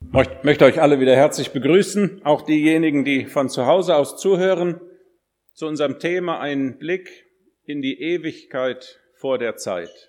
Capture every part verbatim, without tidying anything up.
Ich möchte euch alle wieder herzlich begrüßen, auch diejenigen, die von zu Hause aus zuhören, zu unserem Thema Ein Blick in die Ewigkeit vor der Zeit.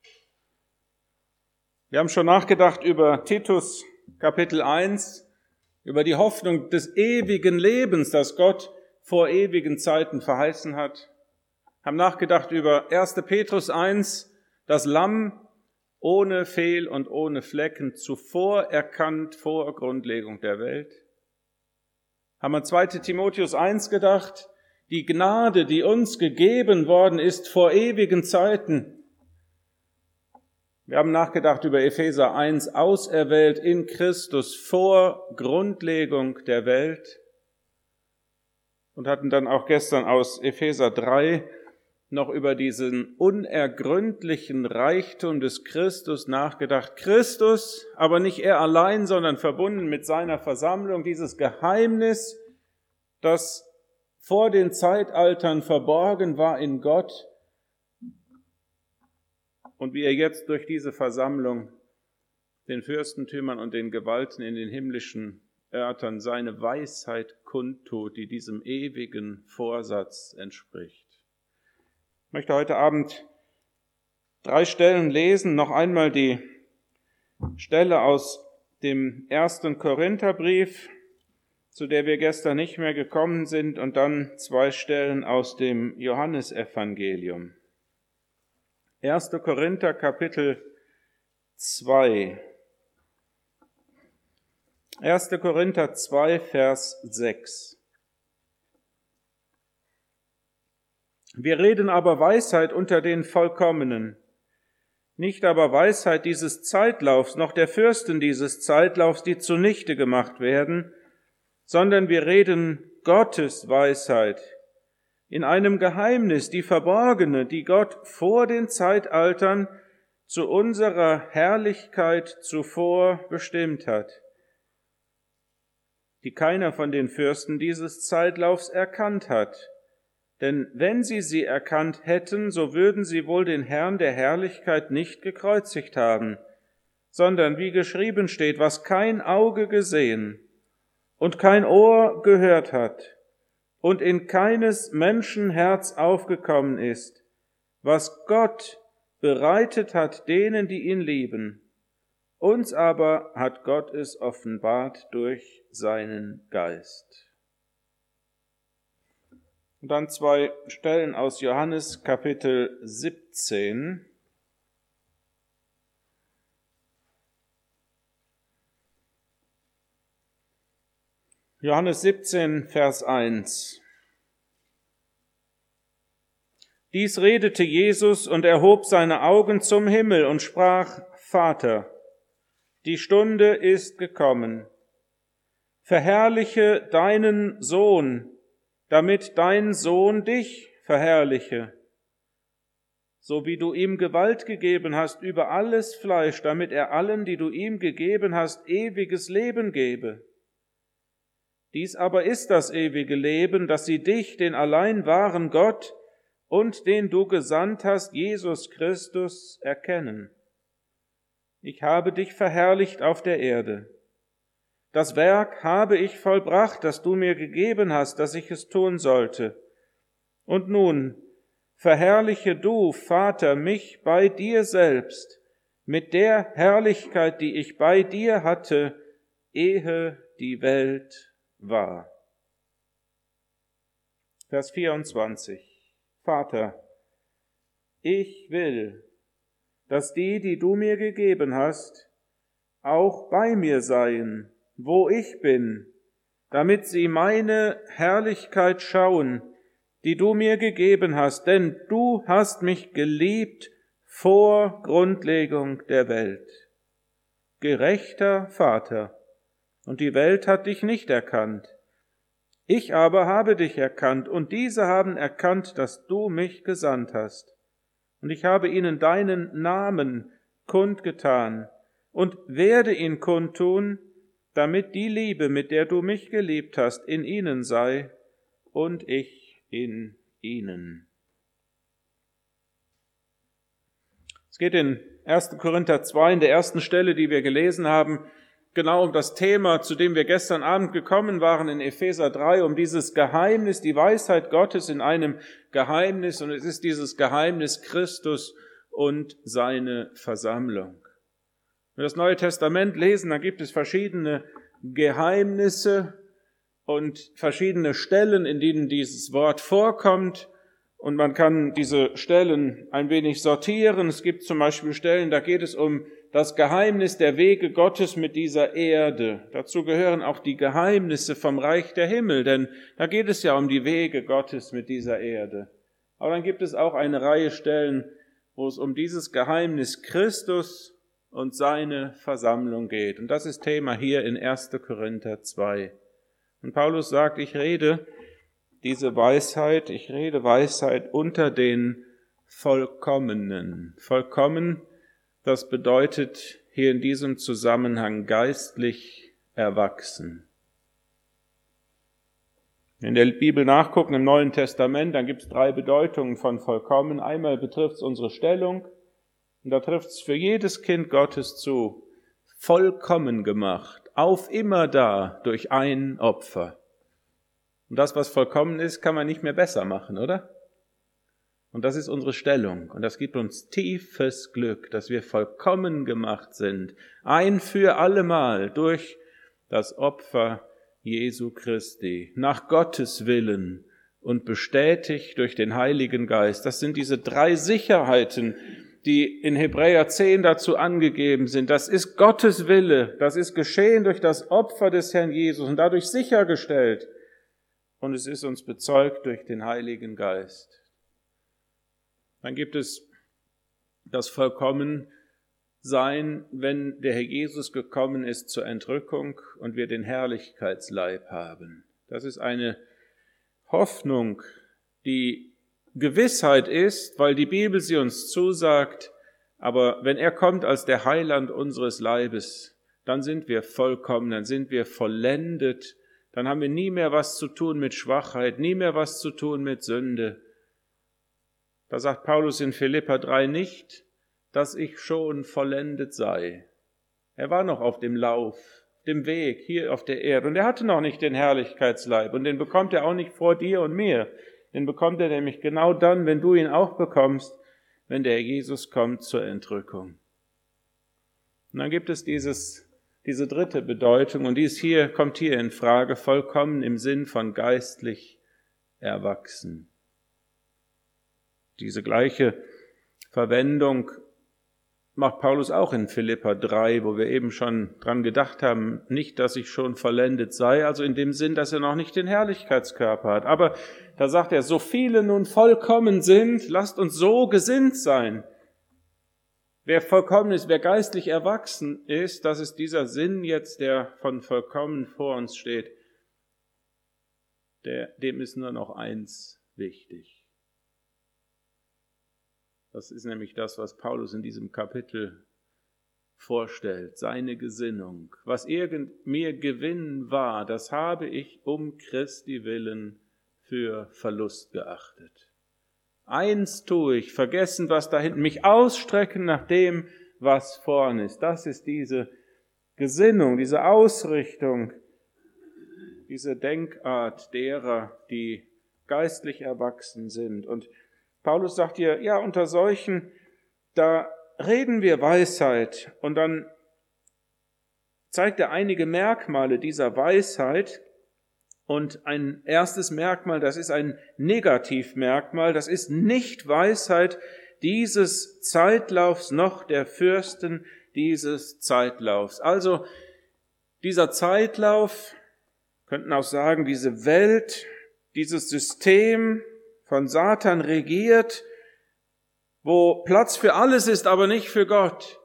Wir haben schon nachgedacht über Titus Kapitel eins, über die Hoffnung des ewigen Lebens, das Gott vor ewigen Zeiten verheißen hat. Haben nachgedacht über erster Petrus eins, das Lamm ohne Fehl und ohne Flecken, zuvor erkannt vor Grundlegung der Welt. Haben an zweiter Timotheus eins gedacht, die Gnade, die uns gegeben worden ist vor ewigen Zeiten. Wir haben nachgedacht über Epheser eins, auserwählt in Christus vor Grundlegung der Welt. Und hatten dann auch gestern aus Epheser drei noch über diesen unergründlichen Reichtum des Christus nachgedacht. Christus, aber nicht er allein, sondern verbunden mit seiner Versammlung, dieses Geheimnis, das vor den Zeitaltern verborgen war in Gott und wie er jetzt durch diese Versammlung den Fürstentümern und den Gewalten in den himmlischen Örtern seine Weisheit kundtut, die diesem ewigen Vorsatz entspricht. Ich möchte heute Abend drei Stellen lesen. Noch einmal die Stelle aus dem ersten Korintherbrief, zu der wir gestern nicht mehr gekommen sind, und dann zwei Stellen aus dem Johannesevangelium. erster Korinther Kapitel zwei. erster Korinther zwei, Vers sechs. Wir reden aber Weisheit unter den Vollkommenen, nicht aber Weisheit dieses Zeitlaufs, noch der Fürsten dieses Zeitlaufs, die zunichte gemacht werden, sondern wir reden Gottes Weisheit in einem Geheimnis, die verborgene, die Gott vor den Zeitaltern zu unserer Herrlichkeit zuvor bestimmt hat, die keiner von den Fürsten dieses Zeitlaufs erkannt hat. Denn wenn sie sie erkannt hätten, so würden sie wohl den Herrn der Herrlichkeit nicht gekreuzigt haben, sondern wie geschrieben steht, was kein Auge gesehen und kein Ohr gehört hat und in keines Menschen Herz aufgekommen ist, was Gott bereitet hat denen, die ihn lieben. Uns aber hat Gott es offenbart durch seinen Geist. Und dann zwei Stellen aus Johannes Kapitel siebzehn. Johannes siebzehn, Vers eins. Dies redete Jesus und erhob seine Augen zum Himmel und sprach: Vater, die Stunde ist gekommen. Verherrliche deinen Sohn, damit dein Sohn dich verherrliche, so wie du ihm Gewalt gegeben hast über alles Fleisch, damit er allen, die du ihm gegeben hast, ewiges Leben gebe. Dies aber ist das ewige Leben, dass sie dich, den allein wahren Gott und den du gesandt hast, Jesus Christus, erkennen. Ich habe dich verherrlicht auf der Erde. Das Werk habe ich vollbracht, das du mir gegeben hast, dass ich es tun sollte. Und nun, verherrliche du, Vater, mich bei dir selbst, mit der Herrlichkeit, die ich bei dir hatte, ehe die Welt war. Vers vierundzwanzig. Vater, ich will, dass die, die du mir gegeben hast, auch bei mir seien, wo ich bin, damit sie meine Herrlichkeit schauen, die du mir gegeben hast, denn du hast mich geliebt vor Grundlegung der Welt. Gerechter Vater, und die Welt hat dich nicht erkannt. Ich aber habe dich erkannt, und diese haben erkannt, dass du mich gesandt hast. Und ich habe ihnen deinen Namen kundgetan und werde ihn kundtun, damit die Liebe, mit der du mich geliebt hast, in ihnen sei und ich in ihnen. Es geht in erster Korinther zwei, in der ersten Stelle, die wir gelesen haben, genau um das Thema, zu dem wir gestern Abend gekommen waren in Epheser drei, um dieses Geheimnis, die Weisheit Gottes in einem Geheimnis. Und es ist dieses Geheimnis Christus und seine Versammlung. Wenn wir das Neue Testament lesen, dann gibt es verschiedene Geheimnisse und verschiedene Stellen, in denen dieses Wort vorkommt. Und man kann diese Stellen ein wenig sortieren. Es gibt zum Beispiel Stellen, da geht es um das Geheimnis der Wege Gottes mit dieser Erde. Dazu gehören auch die Geheimnisse vom Reich der Himmel, denn da geht es ja um die Wege Gottes mit dieser Erde. Aber dann gibt es auch eine Reihe Stellen, wo es um dieses Geheimnis Christus und seine Versammlung geht. Und das ist Thema hier in erster Korinther zwei. Und Paulus sagt, ich rede diese Weisheit, ich rede Weisheit unter den Vollkommenen. Vollkommen, das bedeutet hier in diesem Zusammenhang geistlich erwachsen. Wenn wir in der Bibel nachgucken im Neuen Testament, dann gibt es drei Bedeutungen von vollkommen. Einmal betrifft es unsere Stellung, und da trifft es für jedes Kind Gottes zu, vollkommen gemacht, auf immer da durch ein Opfer. Und das, was vollkommen ist, kann man nicht mehr besser machen, oder? Und das ist unsere Stellung. Und das gibt uns tiefes Glück, dass wir vollkommen gemacht sind, ein für allemal durch das Opfer Jesu Christi, nach Gottes Willen und bestätigt durch den Heiligen Geist. Das sind diese drei Sicherheiten, die in Hebräer zehn dazu angegeben sind. Das ist Gottes Wille, das ist geschehen durch das Opfer des Herrn Jesus und dadurch sichergestellt. Und es ist uns bezeugt durch den Heiligen Geist. Dann gibt es das Vollkommensein, wenn der Herr Jesus gekommen ist zur Entrückung und wir den Herrlichkeitsleib haben. Das ist eine Hoffnung, die Gewissheit ist, weil die Bibel sie uns zusagt. Aber wenn er kommt als der Heiland unseres Leibes, dann sind wir vollkommen, dann sind wir vollendet. Dann haben wir nie mehr was zu tun mit Schwachheit, nie mehr was zu tun mit Sünde. Da sagt Paulus in Philipper drei nicht, dass ich schon vollendet sei. Er war noch auf dem Lauf, dem Weg hier auf der Erde und er hatte noch nicht den Herrlichkeitsleib und den bekommt er auch nicht vor dir und mir. Den bekommt er nämlich genau dann, wenn du ihn auch bekommst, wenn der Jesus kommt zur Entrückung. Und dann gibt es dieses Diese dritte Bedeutung, und dies hier kommt hier in Frage, vollkommen im Sinn von geistlich erwachsen. Diese gleiche Verwendung macht Paulus auch in Philipper drei, wo wir eben schon dran gedacht haben, nicht, dass ich schon vollendet sei, also in dem Sinn, dass er noch nicht den Herrlichkeitskörper hat. Aber da sagt er, so viele nun vollkommen sind, lasst uns so gesinnt sein. Wer vollkommen ist, wer geistlich erwachsen ist, das ist dieser Sinn jetzt, der von vollkommen vor uns steht, der, dem ist nur noch eins wichtig. Das ist nämlich das, was Paulus in diesem Kapitel vorstellt, seine Gesinnung. Was irgend mir Gewinn war, das habe ich um Christi willen für Verlust geachtet. Eins tue ich, vergessen, was da hinten, mich ausstrecken nach dem, was vorn ist. Das ist diese Gesinnung, diese Ausrichtung, diese Denkart derer, die geistlich erwachsen sind. Und Paulus sagt hier, ja, unter solchen, da reden wir Weisheit. Und dann zeigt er einige Merkmale dieser Weisheit. Und ein erstes Merkmal, das ist ein Negativmerkmal, das ist nicht Weisheit dieses Zeitlaufs noch der Fürsten dieses Zeitlaufs. Also dieser Zeitlauf, könnten auch sagen, diese Welt, dieses System von Satan regiert, wo Platz für alles ist, aber nicht für Gott.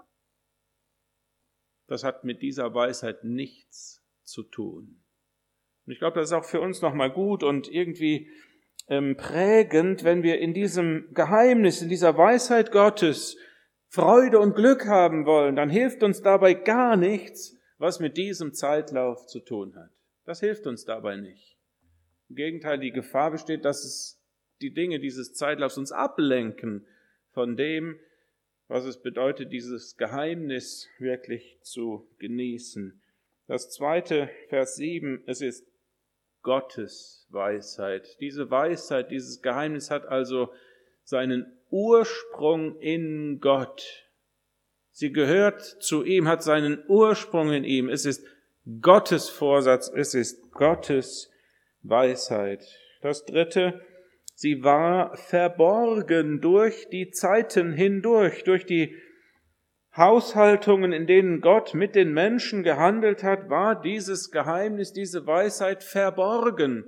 Das hat mit dieser Weisheit nichts zu tun. Und ich glaube, das ist auch für uns nochmal gut und irgendwie ähm, prägend, wenn wir in diesem Geheimnis, in dieser Weisheit Gottes Freude und Glück haben wollen, dann hilft uns dabei gar nichts, was mit diesem Zeitlauf zu tun hat. Das hilft uns dabei nicht. Im Gegenteil, die Gefahr besteht, dass es die Dinge dieses Zeitlaufs uns ablenken von dem, was es bedeutet, dieses Geheimnis wirklich zu genießen. Das zweite, Vers sieben, es ist Gottes Weisheit. Diese Weisheit, dieses Geheimnis hat also seinen Ursprung in Gott. Sie gehört zu ihm, hat seinen Ursprung in ihm. Es ist Gottes Vorsatz, es ist Gottes Weisheit. Das dritte, sie war verborgen durch die Zeiten hindurch, durch die Haushaltungen, in denen Gott mit den Menschen gehandelt hat, war dieses Geheimnis, diese Weisheit verborgen.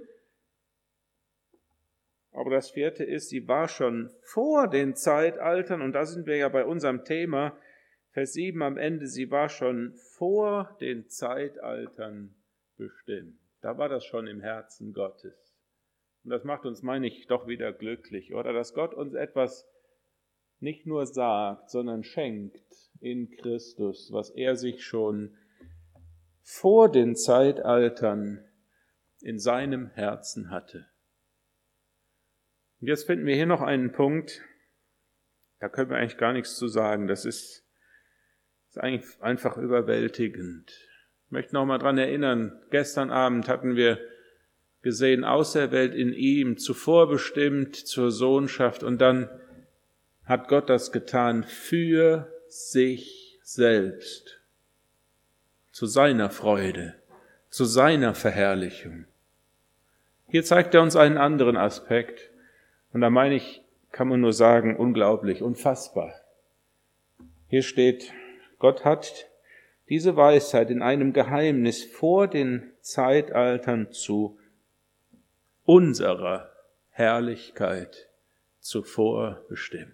Aber das vierte ist, sie war schon vor den Zeitaltern, und da sind wir ja bei unserem Thema, Vers sieben am Ende, sie war schon vor den Zeitaltern bestimmt. Da war das schon im Herzen Gottes. Und das macht uns, meine ich, doch wieder glücklich, oder? Dass Gott uns etwas nicht nur sagt, sondern schenkt in Christus, was er sich schon vor den Zeitaltern in seinem Herzen hatte. Und jetzt finden wir hier noch einen Punkt, da können wir eigentlich gar nichts zu sagen. Das ist, ist eigentlich einfach überwältigend. Ich möchte noch mal dran erinnern, gestern Abend hatten wir gesehen, auserwählt in ihm, zuvor bestimmt zur Sohnschaft, und dann hat Gott das getan für sich selbst, zu seiner Freude, zu seiner Verherrlichung. Hier zeigt er uns einen anderen Aspekt, und da meine ich, kann man nur sagen, unglaublich, unfassbar. Hier steht, Gott hat diese Weisheit in einem Geheimnis vor den Zeitaltern zu unserer Herrlichkeit zuvor bestimmt.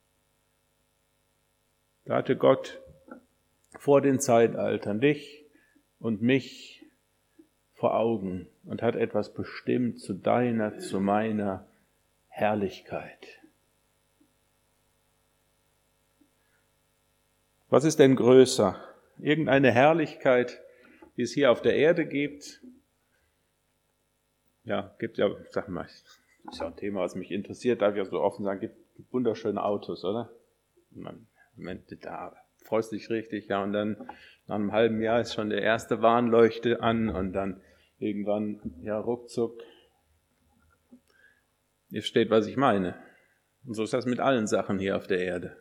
Da hatte Gott vor den Zeitaltern dich und mich vor Augen und hat etwas bestimmt zu deiner, zu meiner Herrlichkeit. Was ist denn größer? Irgendeine Herrlichkeit, die es hier auf der Erde gibt? Ja, gibt ja, sag mal, ist ja ein Thema, was mich interessiert, darf ich ja so offen sagen, gibt wunderschöne Autos, oder? Man, Moment, da freust dich richtig, ja, und dann nach einem halben Jahr ist schon der erste Warnleuchte an und dann irgendwann, ja, ruckzuck, ihr versteht, was ich meine. Und so ist das mit allen Sachen hier auf der Erde.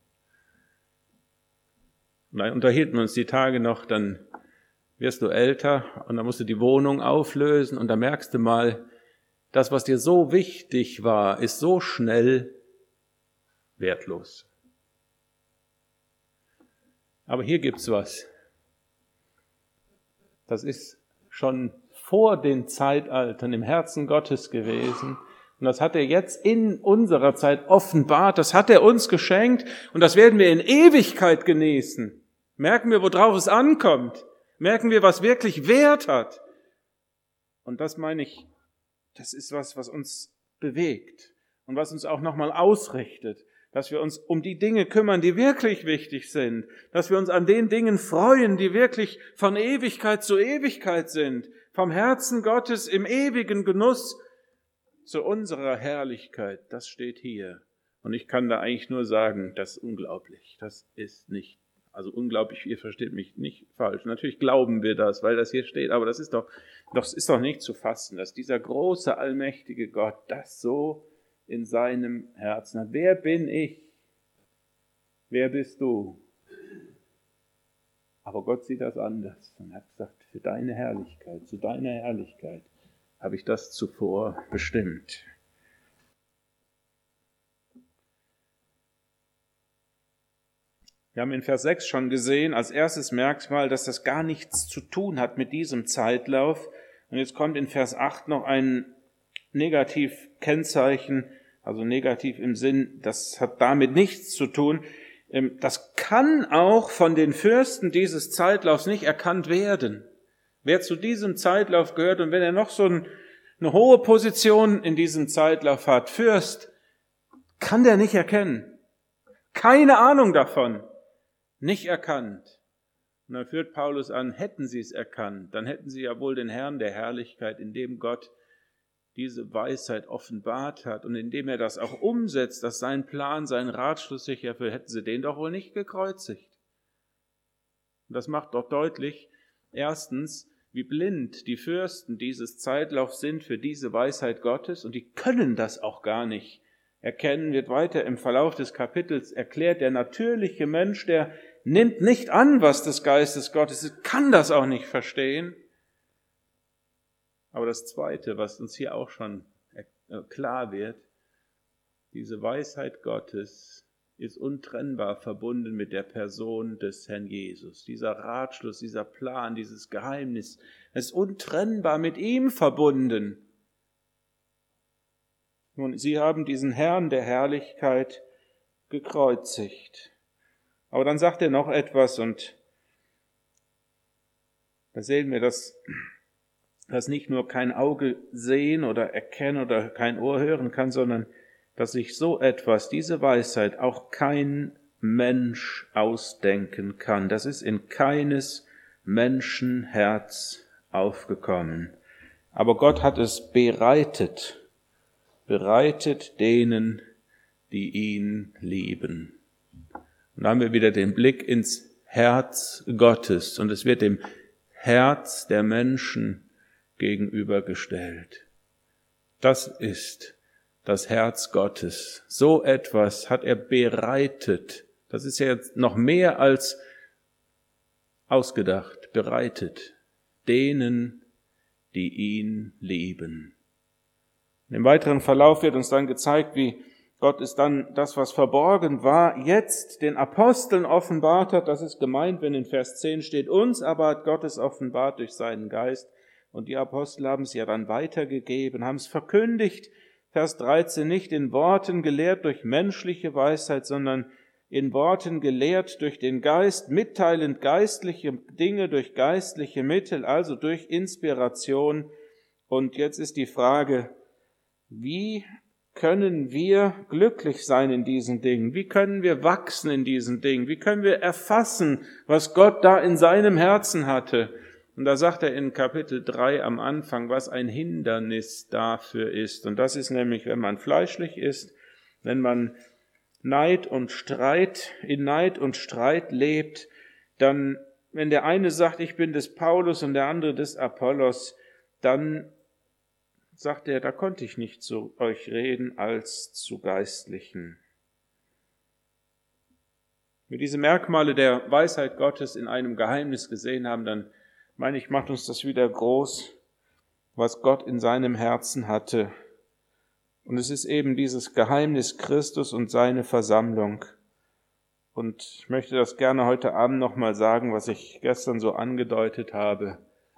Und da unterhielten wir uns die Tage noch, dann wirst du älter und dann musst du die Wohnung auflösen und da merkst du mal, das, was dir so wichtig war, ist so schnell wertlos. Aber hier gibt's was. Das ist schon vor den Zeitaltern im Herzen Gottes gewesen. Und das hat er jetzt in unserer Zeit offenbart. Das hat er uns geschenkt. Und das werden wir in Ewigkeit genießen. Merken wir, worauf es ankommt. Merken wir, was wirklich Wert hat. Und das meine ich, das ist was, was uns bewegt. Und was uns auch nochmal ausrichtet. Dass wir uns um die Dinge kümmern, die wirklich wichtig sind. Dass wir uns an den Dingen freuen, die wirklich von Ewigkeit zu Ewigkeit sind. Vom Herzen Gottes im ewigen Genuss zu unserer Herrlichkeit. Das steht hier. Und ich kann da eigentlich nur sagen, das ist unglaublich. Das ist nicht, also unglaublich, ihr versteht mich nicht falsch. Natürlich glauben wir das, weil das hier steht, aber das ist doch, das ist doch nicht zu fassen, dass dieser große, allmächtige Gott das so in seinem Herzen hat. Wer bin ich? Wer bist du? Aber Gott sieht das anders und hat gesagt, für deine Herrlichkeit, zu deiner Herrlichkeit habe ich das zuvor bestimmt. Wir haben in Vers sechs schon gesehen, als erstes Merkmal, dass das gar nichts zu tun hat mit diesem Zeitlauf. Und jetzt kommt in Vers acht noch ein Negativkennzeichen, also negativ im Sinn, das hat damit nichts zu tun. Das kann auch von den Fürsten dieses Zeitlaufs nicht erkannt werden. Wer zu diesem Zeitlauf gehört und wenn er noch so ein, eine hohe Position in diesem Zeitlauf hat, Fürst, kann der nicht erkennen. Keine Ahnung davon. Nicht erkannt. Und dann führt Paulus an, hätten sie es erkannt, dann hätten sie ja wohl den Herrn der Herrlichkeit, in dem Gott diese Weisheit offenbart hat und indem er das auch umsetzt, dass sein Plan, sein Ratschluss sich erfüllt, hätten sie den doch wohl nicht gekreuzigt. Und das macht doch deutlich, erstens, wie blind die Fürsten dieses Zeitlaufs sind für diese Weisheit Gottes, und die können das auch gar nicht erkennen. Wird weiter im Verlauf des Kapitels erklärt, der natürliche Mensch, der nimmt nicht an, was des Geistes Gottes ist, kann das auch nicht verstehen. Aber das Zweite, was uns hier auch schon klar wird, diese Weisheit Gottes ist untrennbar verbunden mit der Person des Herrn Jesus. Dieser Ratschluss, dieser Plan, dieses Geheimnis ist untrennbar mit ihm verbunden. Nun, sie haben diesen Herrn der Herrlichkeit gekreuzigt. Aber dann sagt er noch etwas, und da sehen wir, dass das nicht nur kein Auge sehen oder erkennen oder kein Ohr hören kann, sondern dass sich so etwas, diese Weisheit, auch kein Mensch ausdenken kann. Das ist in keines Menschenherz aufgekommen. Aber Gott hat es bereitet, bereitet denen, die ihn lieben. Und da haben wir wieder den Blick ins Herz Gottes, und es wird dem Herz der Menschen gegenübergestellt. Das ist das Herz Gottes. So etwas hat er bereitet. Das ist ja jetzt noch mehr als ausgedacht, bereitet. Denen, die ihn lieben. Im weiteren Verlauf wird uns dann gezeigt, wie Gott es dann, das, was verborgen war, jetzt den Aposteln offenbart hat. Das ist gemeint, wenn in Vers zehn steht, uns aber hat Gott es offenbart durch seinen Geist. Und die Apostel haben es ja dann weitergegeben, haben es verkündigt. Vers dreizehn, nicht in Worten gelehrt durch menschliche Weisheit, sondern in Worten gelehrt durch den Geist, mitteilend geistliche Dinge durch geistliche Mittel, also durch Inspiration. Und jetzt ist die Frage, wie können wir glücklich sein in diesen Dingen? Wie können wir wachsen in diesen Dingen? Wie können wir erfassen, was Gott da in seinem Herzen hatte? Und da sagt er in Kapitel drei am Anfang, was ein Hindernis dafür ist. Und das ist nämlich, wenn man fleischlich ist, wenn man Neid und Streit, in Neid und Streit lebt, dann, wenn der eine sagt, ich bin des Paulus und der andere des Apollos, dann sagt er, da konnte ich nicht zu euch reden als zu Geistlichen. Wenn wir diese Merkmale der Weisheit Gottes in einem Geheimnis gesehen haben, dann meine ich, macht uns das wieder groß, was Gott in seinem Herzen hatte. Und es ist eben dieses Geheimnis Christus und seine Versammlung. Und ich möchte das gerne heute Abend nochmal sagen, was ich gestern so angedeutet habe.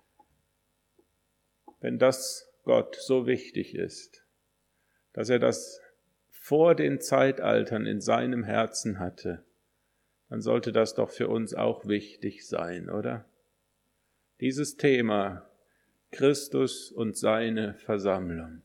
Wenn das Gott so wichtig ist, dass er das vor den Zeitaltern in seinem Herzen hatte, dann sollte das doch für uns auch wichtig sein, oder? Dieses Thema, Christus und seine Versammlung.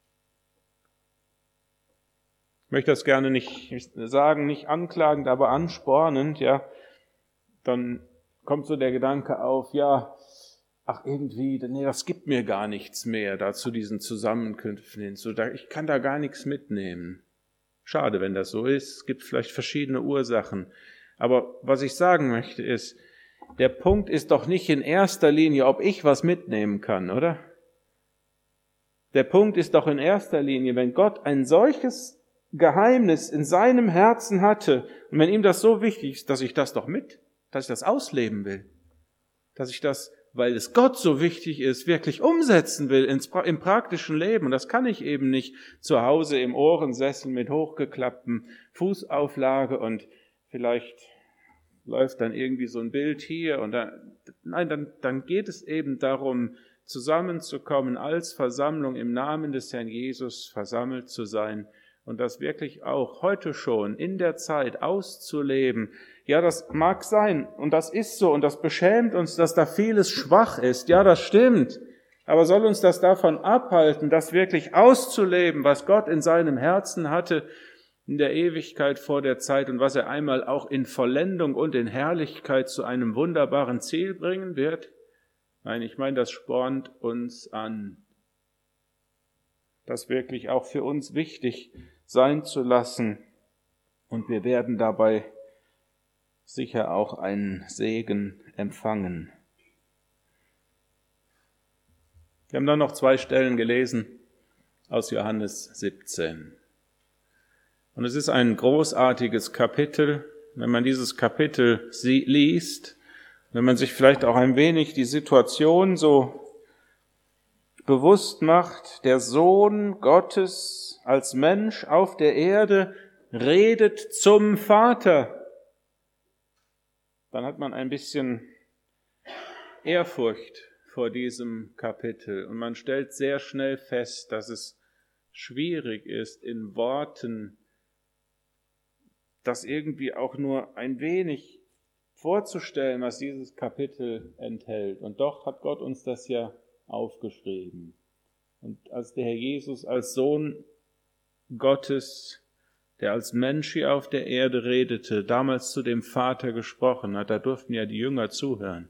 Ich möchte das gerne nicht sagen, nicht anklagend, aber anspornend, ja. Dann kommt so der Gedanke auf, ja, ach irgendwie, nee, das gibt mir gar nichts mehr, da zu diesen Zusammenkünften hin. So, da, ich kann da gar nichts mitnehmen. Schade, wenn das so ist. Es gibt vielleicht verschiedene Ursachen. Aber was ich sagen möchte ist, der Punkt ist doch nicht in erster Linie, ob ich was mitnehmen kann, oder? Der Punkt ist doch in erster Linie, wenn Gott ein solches Geheimnis in seinem Herzen hatte und wenn ihm das so wichtig ist, dass ich das doch mit, dass ich das ausleben will, dass ich das, weil es Gott so wichtig ist, wirklich umsetzen will ins, im praktischen Leben. Und das kann ich eben nicht zu Hause im Ohrensessel mit hochgeklapptem Fußauflage und vielleicht läuft dann irgendwie so ein Bild hier und dann, nein, dann, dann geht es eben darum, zusammenzukommen als Versammlung im Namen des Herrn Jesus versammelt zu sein und das wirklich auch heute schon in der Zeit auszuleben. Ja, das mag sein und das ist so und das beschämt uns, dass da vieles schwach ist. Ja, das stimmt. Aber soll uns das davon abhalten, das wirklich auszuleben, was Gott in seinem Herzen hatte, in der Ewigkeit vor der Zeit und was er einmal auch in Vollendung und in Herrlichkeit zu einem wunderbaren Ziel bringen wird? Nein, ich meine, das spornt uns an. das wirklich auch für uns wichtig sein zu lassen. Und wir werden dabei sicher auch einen Segen empfangen. Wir haben dann noch zwei Stellen gelesen aus Johannes siebzehn. Und es ist ein großartiges Kapitel. Wenn man dieses Kapitel liest, wenn man sich vielleicht auch ein wenig die Situation so bewusst macht, der Sohn Gottes als Mensch auf der Erde redet zum Vater, dann hat man ein bisschen Ehrfurcht vor diesem Kapitel und man stellt sehr schnell fest, dass es schwierig ist, in Worten das irgendwie auch nur ein wenig vorzustellen, was dieses Kapitel enthält. Und doch hat Gott uns das ja aufgeschrieben. Und als der Herr Jesus als Sohn Gottes, der als Mensch hier auf der Erde redete, damals zu dem Vater gesprochen hat, da durften ja die Jünger zuhören.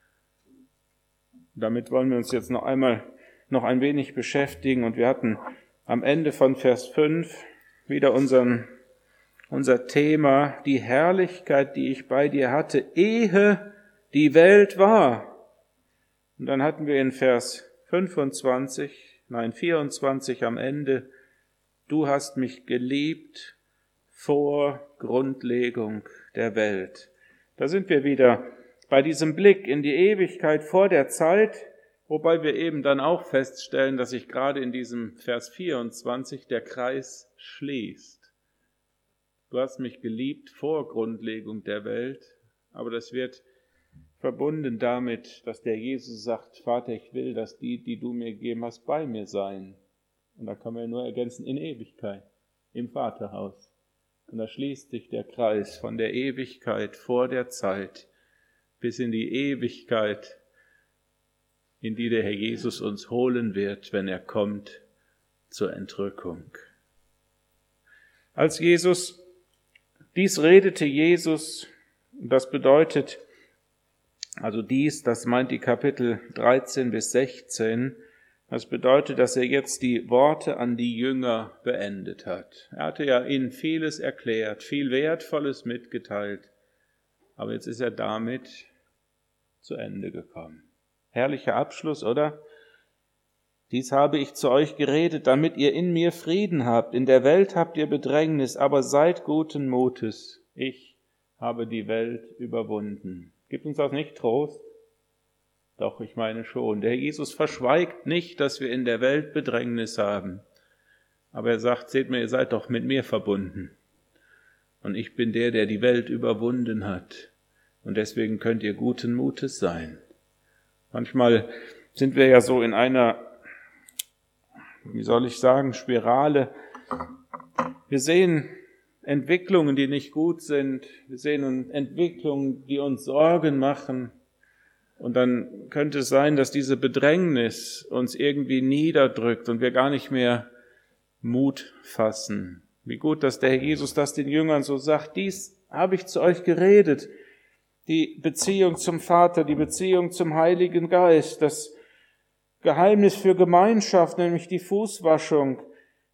Damit wollen wir uns jetzt noch einmal noch ein wenig beschäftigen. Und wir hatten am Ende von Vers fünf wieder unseren Unser Thema, die Herrlichkeit, die ich bei dir hatte, ehe die Welt war. Und dann hatten wir in Vers fünfundzwanzig, nein vierundzwanzig am Ende, du hast mich geliebt vor Grundlegung der Welt. Da sind wir wieder bei diesem Blick in die Ewigkeit vor der Zeit, wobei wir eben dann auch feststellen, dass sich gerade in diesem Vers vierundzwanzig der Kreis schließt. Du hast mich geliebt vor Grundlegung der Welt, aber das wird verbunden damit, dass der Jesus sagt, Vater, ich will, dass die, die du mir gegeben hast, bei mir seien. Und da kann man ja nur ergänzen, in Ewigkeit, im Vaterhaus. Und da schließt sich der Kreis von der Ewigkeit vor der Zeit bis in die Ewigkeit, in die der Herr Jesus uns holen wird, wenn er kommt zur Entrückung. Als Jesus Dies redete Jesus, das bedeutet, also dies, das meint die Kapitel dreizehn bis sechzehn, das bedeutet, dass er jetzt die Worte an die Jünger beendet hat. Er hatte ja ihnen vieles erklärt, viel Wertvolles mitgeteilt, aber jetzt ist er damit zu Ende gekommen. Herrlicher Abschluss, oder? Dies habe ich zu euch geredet, damit ihr in mir Frieden habt. In der Welt habt ihr Bedrängnis, aber seid guten Mutes. Ich habe die Welt überwunden. Gibt uns das nicht Trost? Doch, ich meine schon. Der Jesus verschweigt nicht, dass wir in der Welt Bedrängnis haben. Aber er sagt, seht mir, ihr seid doch mit mir verbunden. Und ich bin der, der die Welt überwunden hat. Und deswegen könnt ihr guten Mutes sein. Manchmal sind wir ja so in einer, wie soll ich sagen, Spirale. Wir sehen Entwicklungen, die nicht gut sind. Wir sehen Entwicklungen, die uns Sorgen machen. Und dann könnte es sein, dass diese Bedrängnis uns irgendwie niederdrückt und wir gar nicht mehr Mut fassen. Wie gut, dass der Herr Jesus das den Jüngern so sagt. Dies habe ich zu euch geredet. Die Beziehung zum Vater, die Beziehung zum Heiligen Geist, das Geheimnis für Gemeinschaft, nämlich die Fußwaschung,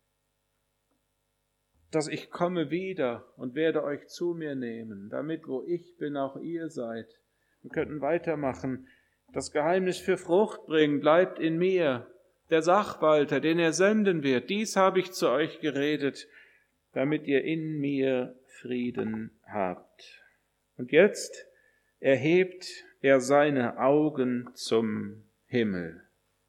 dass ich komme wieder und werde euch zu mir nehmen, damit wo ich bin, auch ihr seid. Wir könnten weitermachen. Das Geheimnis für Frucht bringen bleibt in mir. Der Sachwalter, den er senden wird, dies habe ich zu euch geredet, damit ihr in mir Frieden habt. Und jetzt erhebt er seine Augen zum Himmel.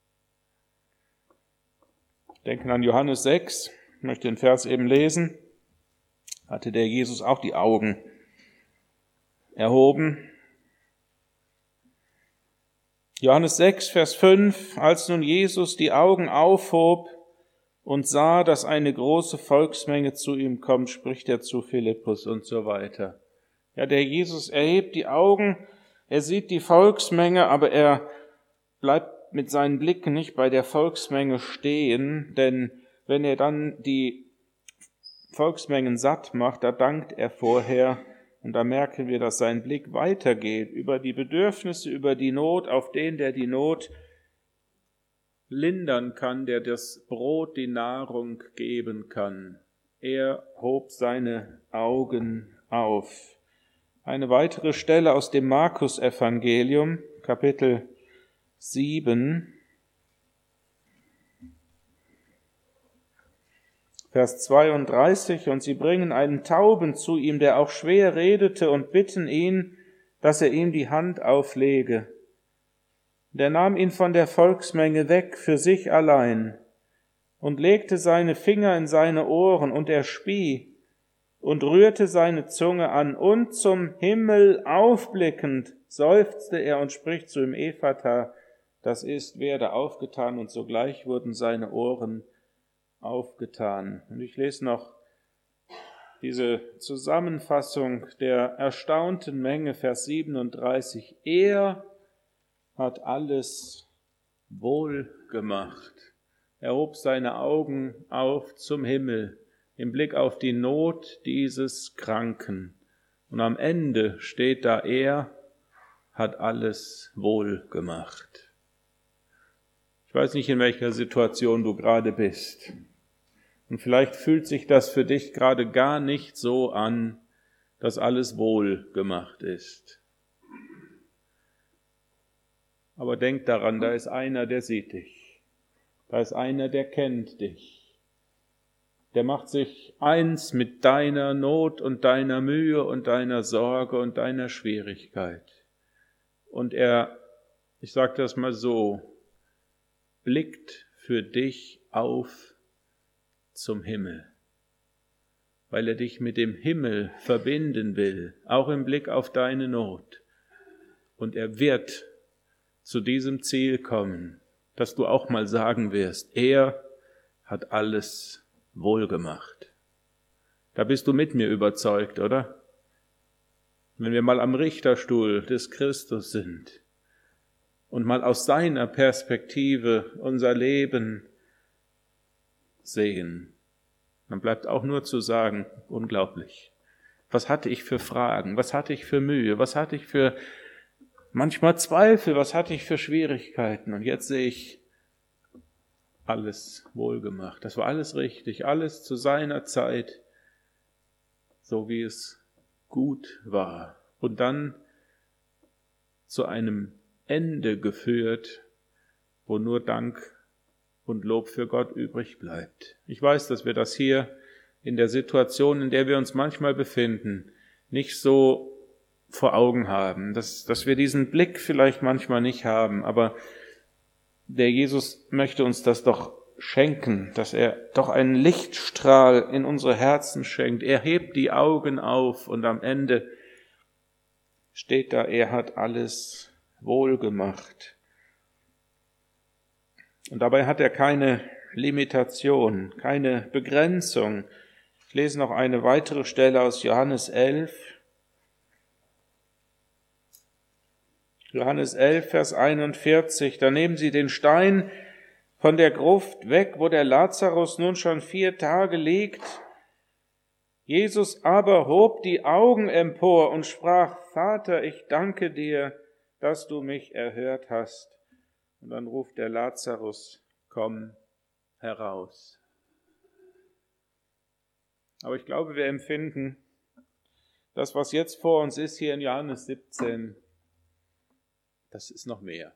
Denken an Johannes sechs, ich möchte den Vers eben lesen. Hatte der Jesus auch die Augen erhoben. Johannes sechs, Vers fünf, als nun Jesus die Augen aufhob und sah, dass eine große Volksmenge zu ihm kommt, spricht er zu Philippus und so weiter. Ja, der Jesus erhebt die Augen, er sieht die Volksmenge, aber er bleibt mit seinen Blicken nicht bei der Volksmenge stehen, denn wenn er dann die Volksmengen satt macht, da dankt er vorher und da merken wir, dass sein Blick weitergeht über die Bedürfnisse, über die Not, auf den, der die Not lindern kann, der das Brot, die Nahrung geben kann. Er hob seine Augen auf. Eine weitere Stelle aus dem Markus-Evangelium, Kapitel sieben, Vers zweiunddreißig, und sie bringen einen Tauben zu ihm, der auch schwer redete, und bitten ihn, dass er ihm die Hand auflege. Der nahm ihn von der Volksmenge weg für sich allein und legte seine Finger in seine Ohren, und er spie und rührte seine Zunge an, und zum Himmel aufblickend seufzte er und spricht zu ihm, Ephata, das ist, werde aufgetan, und sogleich wurden seine Ohren aufgetan. Und ich lese noch diese Zusammenfassung der erstaunten Menge, Vers siebenunddreißig. Er hat alles wohl gemacht. Er hob seine Augen auf zum Himmel, im Blick auf die Not dieses Kranken. Und am Ende steht da, er hat alles wohl gemacht. Ich weiß nicht, in welcher Situation du gerade bist. Und vielleicht fühlt sich das für dich gerade gar nicht so an, dass alles wohl gemacht ist. Aber denk daran, da ist einer, der sieht dich. Da ist einer, der kennt dich. Der macht sich eins mit deiner Not und deiner Mühe und deiner Sorge und deiner Schwierigkeit. Und er, ich sage das mal so, blickt für dich auf zum Himmel, weil er dich mit dem Himmel verbinden will, auch im Blick auf deine Not. Und er wird zu diesem Ziel kommen, dass du auch mal sagen wirst, er hat alles wohlgemacht. Da bist du mit mir überzeugt, oder? Wenn wir mal am Richterstuhl des Christus sind und mal aus seiner Perspektive unser Leben sehen, dann bleibt auch nur zu sagen, unglaublich. Was hatte ich für Fragen? Was hatte ich für Mühe? Was hatte ich für manchmal Zweifel? Was hatte ich für Schwierigkeiten? Und jetzt sehe ich alles wohlgemacht. Das war alles richtig, alles zu seiner Zeit, so wie es gut war. Und dann zu einem Ende geführt, wo nur Dank und Lob für Gott übrig bleibt. Ich weiß, dass wir das hier in der Situation, in der wir uns manchmal befinden, nicht so vor Augen haben, dass, dass wir diesen Blick vielleicht manchmal nicht haben, aber der Jesus möchte uns das doch schenken, dass er doch einen Lichtstrahl in unsere Herzen schenkt. Er hebt die Augen auf und am Ende steht da, er hat alles wohlgemacht. Und dabei hat er keine Limitation, keine Begrenzung. Ich lese noch eine weitere Stelle aus Johannes elf. Johannes elf, Vers einundvierzig. Da nehmen sie den Stein von der Gruft weg, wo der Lazarus nun schon vier Tage liegt. Jesus aber hob die Augen empor und sprach, Vater, ich danke dir, dass du mich erhört hast. Und dann ruft der Lazarus, komm heraus. Aber ich glaube, wir empfinden, das, was jetzt vor uns ist, hier in Johannes siebzehn, das ist noch mehr.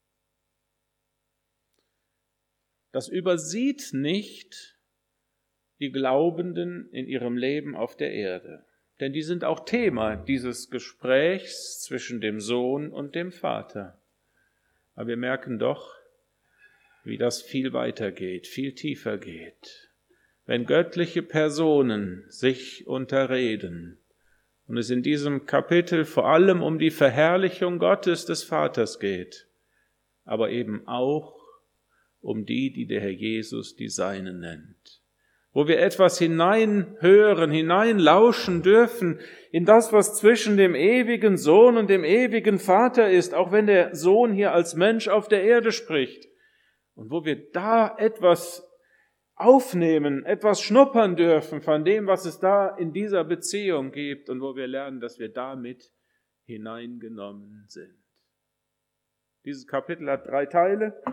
Das übersieht nicht die Glaubenden in ihrem Leben auf der Erde. Denn die sind auch Thema dieses Gesprächs zwischen dem Sohn und dem Vater. Aber wir merken doch, wie das viel weiter geht, viel tiefer geht. Wenn göttliche Personen sich unterreden und es in diesem Kapitel vor allem um die Verherrlichung Gottes des Vaters geht, aber eben auch um die, die der Herr Jesus die Seinen nennt. Wo wir etwas hineinhören, hineinlauschen dürfen in das, was zwischen dem ewigen Sohn und dem ewigen Vater ist, auch wenn der Sohn hier als Mensch auf der Erde spricht. Und wo wir da etwas aufnehmen, etwas schnuppern dürfen von dem, was es da in dieser Beziehung gibt und wo wir lernen, dass wir damit hineingenommen sind. Dieses Kapitel hat drei Teile.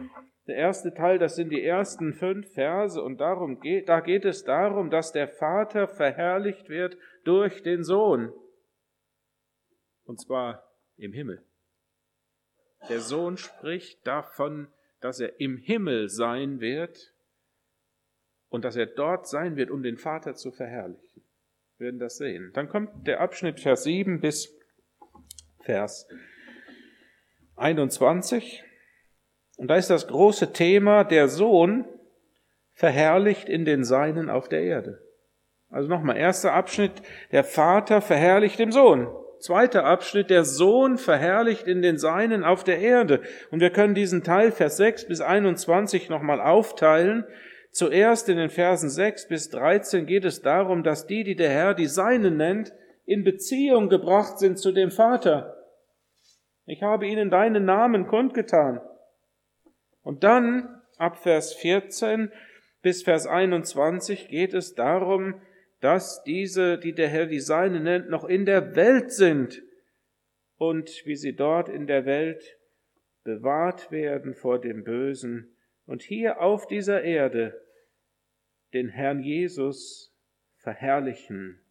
Der erste Teil, das sind die ersten fünf Verse und darum geht, da geht es darum, dass der Vater verherrlicht wird durch den Sohn. Und zwar im Himmel. Der Sohn spricht davon, dass er im Himmel sein wird und dass er dort sein wird, um den Vater zu verherrlichen. Wir werden das sehen. Dann kommt der Abschnitt Vers sieben bis Vers einundzwanzig. Und da ist das große Thema, der Sohn verherrlicht in den Seinen auf der Erde. Also nochmal, erster Abschnitt, der Vater verherrlicht den Sohn. Zweiter Abschnitt, der Sohn verherrlicht in den Seinen auf der Erde. Und wir können diesen Teil, Vers sechs bis einundzwanzig, nochmal aufteilen. Zuerst in den Versen sechs bis dreizehn geht es darum, dass die, die der Herr die Seinen nennt, in Beziehung gebracht sind zu dem Vater. Ich habe ihnen deinen Namen kundgetan. Und dann, ab Vers vierzehn bis Vers einundzwanzig, geht es darum, dass diese, die der Herr die Seinen nennt, noch in der Welt sind und wie sie dort in der Welt bewahrt werden vor dem Bösen und hier auf dieser Erde den Herrn Jesus verherrlichen.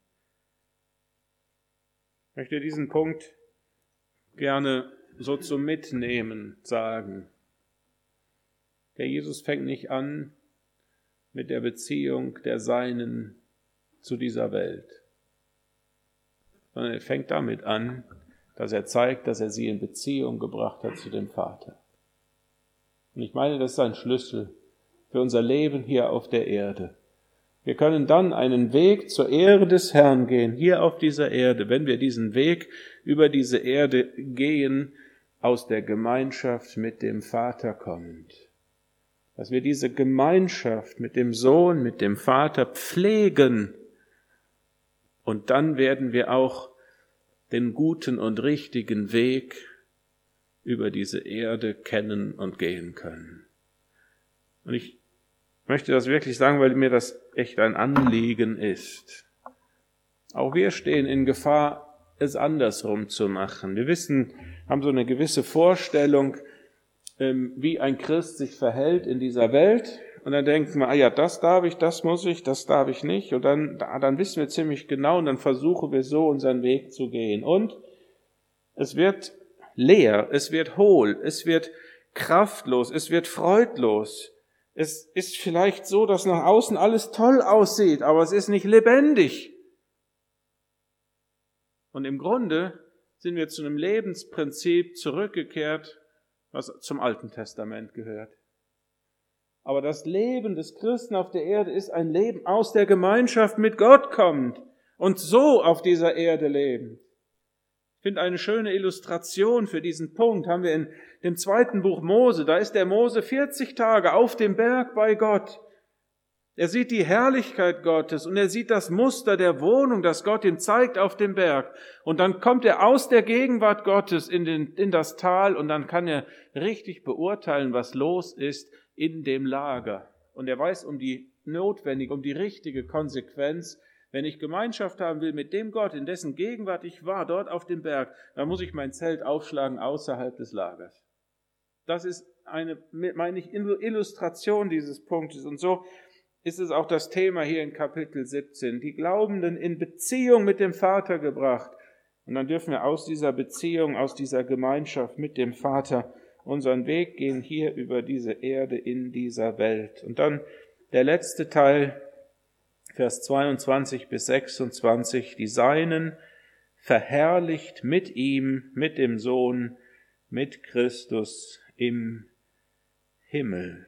Ich möchte diesen Punkt gerne so zum Mitnehmen sagen. Der Jesus fängt nicht an mit der Beziehung der Seinen zu dieser Welt, sondern er fängt damit an, dass er zeigt, dass er sie in Beziehung gebracht hat zu dem Vater. Und ich meine, das ist ein Schlüssel für unser Leben hier auf der Erde. Wir können dann einen Weg zur Ehre des Herrn gehen, hier auf dieser Erde, wenn wir diesen Weg über diese Erde gehen, aus der Gemeinschaft mit dem Vater kommend. Dass wir diese Gemeinschaft mit dem Sohn, mit dem Vater pflegen. Und dann werden wir auch den guten und richtigen Weg über diese Erde kennen und gehen können. Und ich möchte das wirklich sagen, weil mir das echt ein Anliegen ist. Auch wir stehen in Gefahr, es andersrum zu machen. Wir wissen, haben so eine gewisse Vorstellung, wie ein Christ sich verhält in dieser Welt. Und dann denken wir, ah ja, das darf ich, das muss ich, das darf ich nicht. Und dann, dann wissen wir ziemlich genau und dann versuchen wir so unseren Weg zu gehen. Und es wird leer, es wird hohl, es wird kraftlos, es wird freudlos. Es ist vielleicht so, dass nach außen alles toll aussieht, aber es ist nicht lebendig. Und im Grunde sind wir zu einem Lebensprinzip zurückgekehrt, was zum Alten Testament gehört. Aber das Leben des Christen auf der Erde ist ein Leben aus der Gemeinschaft mit Gott kommend und so auf dieser Erde leben. Ich finde eine schöne Illustration für diesen Punkt haben wir in dem zweiten Buch Mose. Da ist der Mose vierzig Tage auf dem Berg bei Gott. Er sieht die Herrlichkeit Gottes und er sieht das Muster der Wohnung, das Gott ihm zeigt auf dem Berg. Und dann kommt er aus der Gegenwart Gottes in, den, in das Tal und dann kann er richtig beurteilen, was los ist in dem Lager. Und er weiß um die notwendige, um die richtige Konsequenz. Wenn ich Gemeinschaft haben will mit dem Gott, in dessen Gegenwart ich war, dort auf dem Berg, dann muss ich mein Zelt aufschlagen außerhalb des Lagers. Das ist eine, meine ich, Illustration dieses Punktes. Und so ist es auch das Thema hier in Kapitel siebzehn. Die Glaubenden in Beziehung mit dem Vater gebracht. Und dann dürfen wir aus dieser Beziehung, aus dieser Gemeinschaft mit dem Vater unseren Weg gehen hier über diese Erde in dieser Welt. Und dann der letzte Teil, Vers zweiundzwanzig bis sechsundzwanzig, die Seinen verherrlicht mit ihm, mit dem Sohn, mit Christus im Himmel.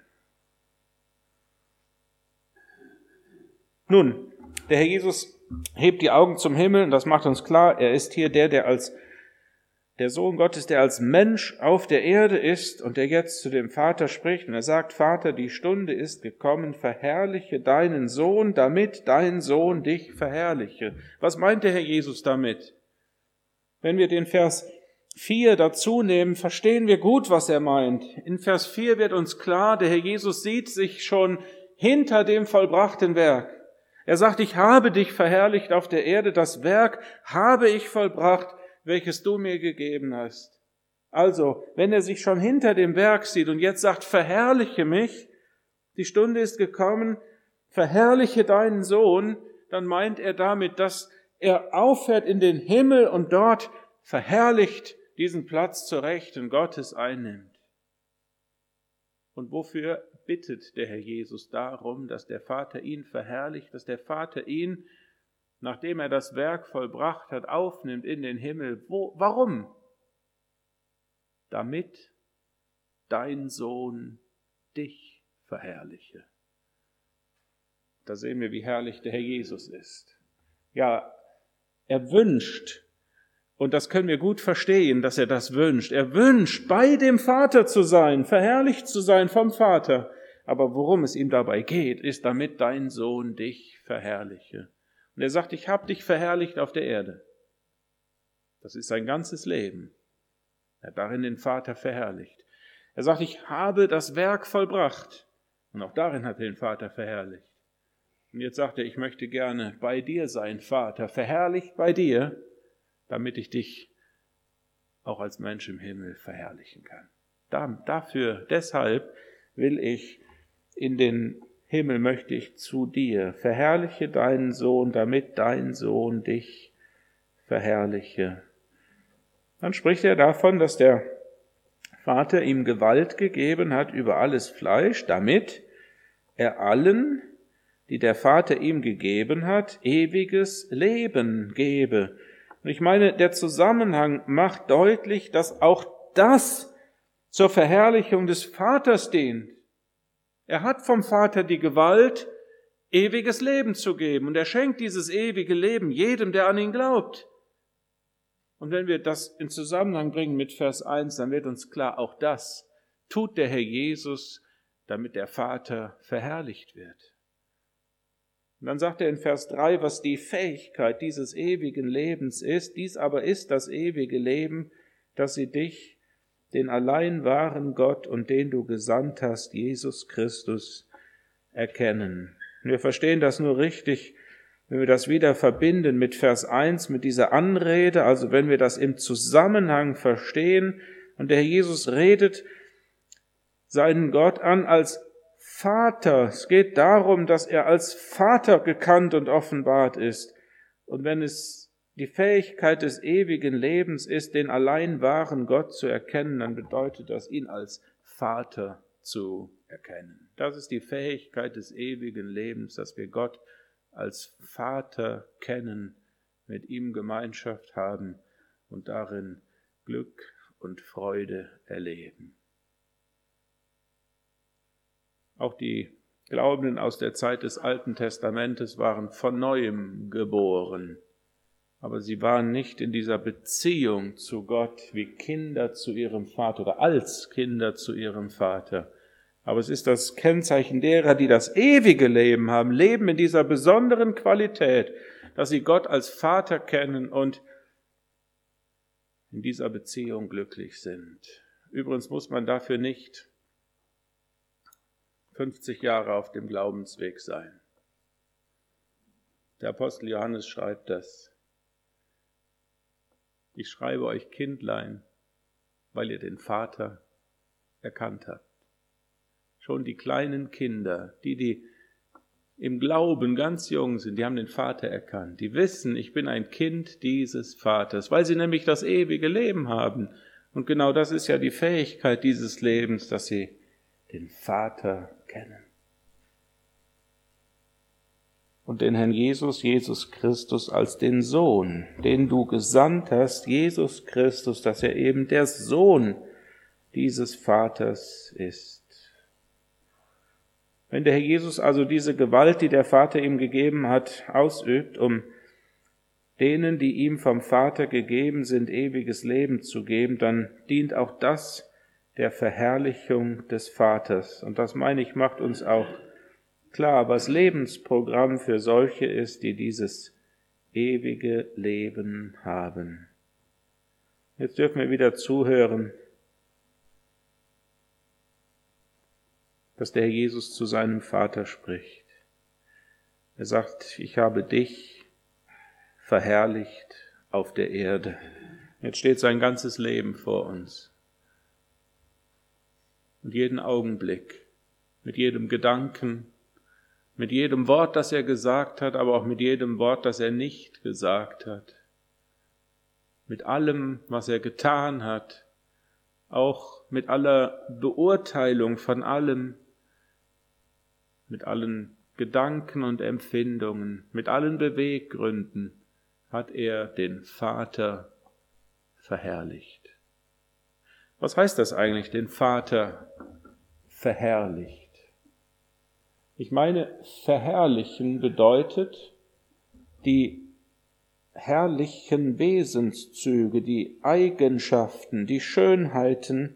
Nun, der Herr Jesus hebt die Augen zum Himmel und das macht uns klar, er ist hier der, der als der Sohn Gottes, der als Mensch auf der Erde ist und der jetzt zu dem Vater spricht. Und er sagt, Vater, die Stunde ist gekommen, verherrliche deinen Sohn, damit dein Sohn dich verherrliche. Was meint der Herr Jesus damit? Wenn wir den Vers vier dazu nehmen, verstehen wir gut, was er meint. In Vers vier wird uns klar, der Herr Jesus sieht sich schon hinter dem vollbrachten Werk. Er sagt, ich habe dich verherrlicht auf der Erde, das Werk habe ich vollbracht, welches du mir gegeben hast. Also, wenn er sich schon hinter dem Berg sieht und jetzt sagt, verherrliche mich, die Stunde ist gekommen, verherrliche deinen Sohn, dann meint er damit, dass er auffährt in den Himmel und dort verherrlicht diesen Platz zur Rechten Gottes einnimmt. Und wofür bittet der Herr Jesus? Darum, dass der Vater ihn verherrlicht, dass der Vater ihn, nachdem er das Werk vollbracht hat, aufnimmt in den Himmel. Wo, warum? Damit dein Sohn dich verherrliche. Da sehen wir, wie herrlich der Herr Jesus ist. Ja, er wünscht, und das können wir gut verstehen, dass er das wünscht. Er wünscht, bei dem Vater zu sein, verherrlicht zu sein vom Vater. Aber worum es ihm dabei geht, ist, damit dein Sohn dich verherrliche. Und er sagt, ich habe dich verherrlicht auf der Erde. Das ist sein ganzes Leben. Er hat darin den Vater verherrlicht. Er sagt, ich habe das Werk vollbracht. Und auch darin hat er den Vater verherrlicht. Und jetzt sagt er, ich möchte gerne bei dir sein, Vater, verherrlicht bei dir, damit ich dich auch als Mensch im Himmel verherrlichen kann. Da, dafür, deshalb will ich in den Himmel, möchte ich zu dir. Verherrliche deinen Sohn, damit dein Sohn dich verherrliche. Dann spricht er davon, dass der Vater ihm Gewalt gegeben hat über alles Fleisch, damit er allen, die der Vater ihm gegeben hat, ewiges Leben gebe. Und ich meine, der Zusammenhang macht deutlich, dass auch das zur Verherrlichung des Vaters dient. Er hat vom Vater die Gewalt, ewiges Leben zu geben. Und er schenkt dieses ewige Leben jedem, der an ihn glaubt. Und wenn wir das in Zusammenhang bringen mit Vers eins, dann wird uns klar, auch das tut der Herr Jesus, damit der Vater verherrlicht wird. Und dann sagt er in Vers drei, was die Fähigkeit dieses ewigen Lebens ist. Dies aber ist das ewige Leben, dass sie dich, den allein wahren Gott und den du gesandt hast, Jesus Christus, erkennen. Und wir verstehen das nur richtig, wenn wir das wieder verbinden mit Vers eins, mit dieser Anrede, also wenn wir das im Zusammenhang verstehen. Und der Herr Jesus redet seinen Gott an als Vater. Es geht darum, dass er als Vater gekannt und offenbart ist. Und wenn es die Fähigkeit des ewigen Lebens ist, den allein wahren Gott zu erkennen, dann bedeutet das, ihn als Vater zu erkennen. Das ist die Fähigkeit des ewigen Lebens, dass wir Gott als Vater kennen, mit ihm Gemeinschaft haben und darin Glück und Freude erleben. Auch die Glaubenden aus der Zeit des Alten Testamentes waren von Neuem geboren, aber sie waren nicht in dieser Beziehung zu Gott wie Kinder zu ihrem Vater oder als Kinder zu ihrem Vater. Aber es ist das Kennzeichen derer, die das ewige Leben haben, leben in dieser besonderen Qualität, dass sie Gott als Vater kennen und in dieser Beziehung glücklich sind. Übrigens muss man dafür nicht fünfzig Jahre auf dem Glaubensweg sein. Der Apostel Johannes schreibt das. Ich schreibe euch Kindlein, weil ihr den Vater erkannt habt. Schon die kleinen Kinder, die, die im Glauben ganz jung sind, die haben den Vater erkannt. Die wissen, ich bin ein Kind dieses Vaters, weil sie nämlich das ewige Leben haben. Und genau das ist ja die Fähigkeit dieses Lebens, dass sie den Vater kennen. Und den Herrn Jesus, Jesus Christus als den Sohn, den du gesandt hast, Jesus Christus, dass er eben der Sohn dieses Vaters ist. Wenn der Herr Jesus also diese Gewalt, die der Vater ihm gegeben hat, ausübt, um denen, die ihm vom Vater gegeben sind, ewiges Leben zu geben, dann dient auch das der Verherrlichung des Vaters. Und das, meine ich, macht uns auch klar, was Lebensprogramm für solche ist, die dieses ewige Leben haben. Jetzt dürfen wir wieder zuhören, dass der Herr Jesus zu seinem Vater spricht. Er sagt, ich habe dich verherrlicht auf der Erde. Jetzt steht sein ganzes Leben vor uns. und jeden Augenblick, mit jedem Gedanken, mit jedem Wort, das er gesagt hat, aber auch mit jedem Wort, das er nicht gesagt hat, mit allem, was er getan hat, auch mit aller Beurteilung von allem, mit allen Gedanken und Empfindungen, mit allen Beweggründen hat er den Vater verherrlicht. Was heißt das eigentlich, den Vater verherrlicht? Ich meine, verherrlichen bedeutet, die herrlichen Wesenszüge, die Eigenschaften, die Schönheiten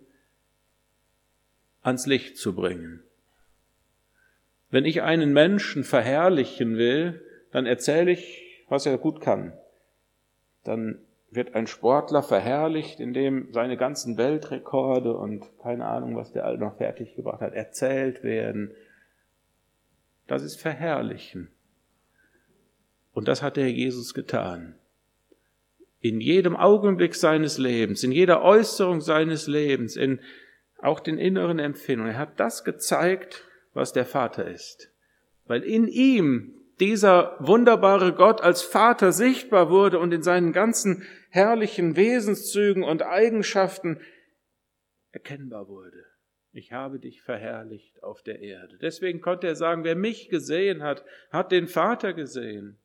ans Licht zu bringen. Wenn ich einen Menschen verherrlichen will, dann erzähle ich, was er gut kann. Dann wird ein Sportler verherrlicht, indem seine ganzen Weltrekorde und keine Ahnung, was der all noch fertig gebracht hat, erzählt werden. Das ist Verherrlichen. Und das hat der Herr Jesus getan. In jedem Augenblick seines Lebens, in jeder Äußerung seines Lebens, in auch den inneren Empfindungen. Er hat das gezeigt, was der Vater ist. Weil in ihm dieser wunderbare Gott als Vater sichtbar wurde und in seinen ganzen herrlichen Wesenszügen und Eigenschaften erkennbar wurde. Ich habe dich verherrlicht auf der Erde. Deswegen konnte er sagen, wer mich gesehen hat, hat den Vater gesehen.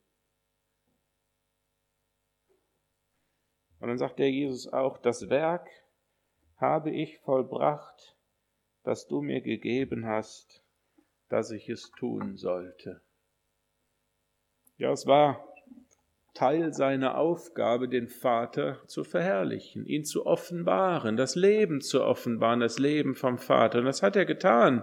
Und dann sagt der Jesus auch, das Werk habe ich vollbracht, das du mir gegeben hast, dass ich es tun sollte. Ja, es war Teil seiner Aufgabe, den Vater zu verherrlichen, ihn zu offenbaren, das Leben zu offenbaren, das Leben vom Vater. Und das hat er getan.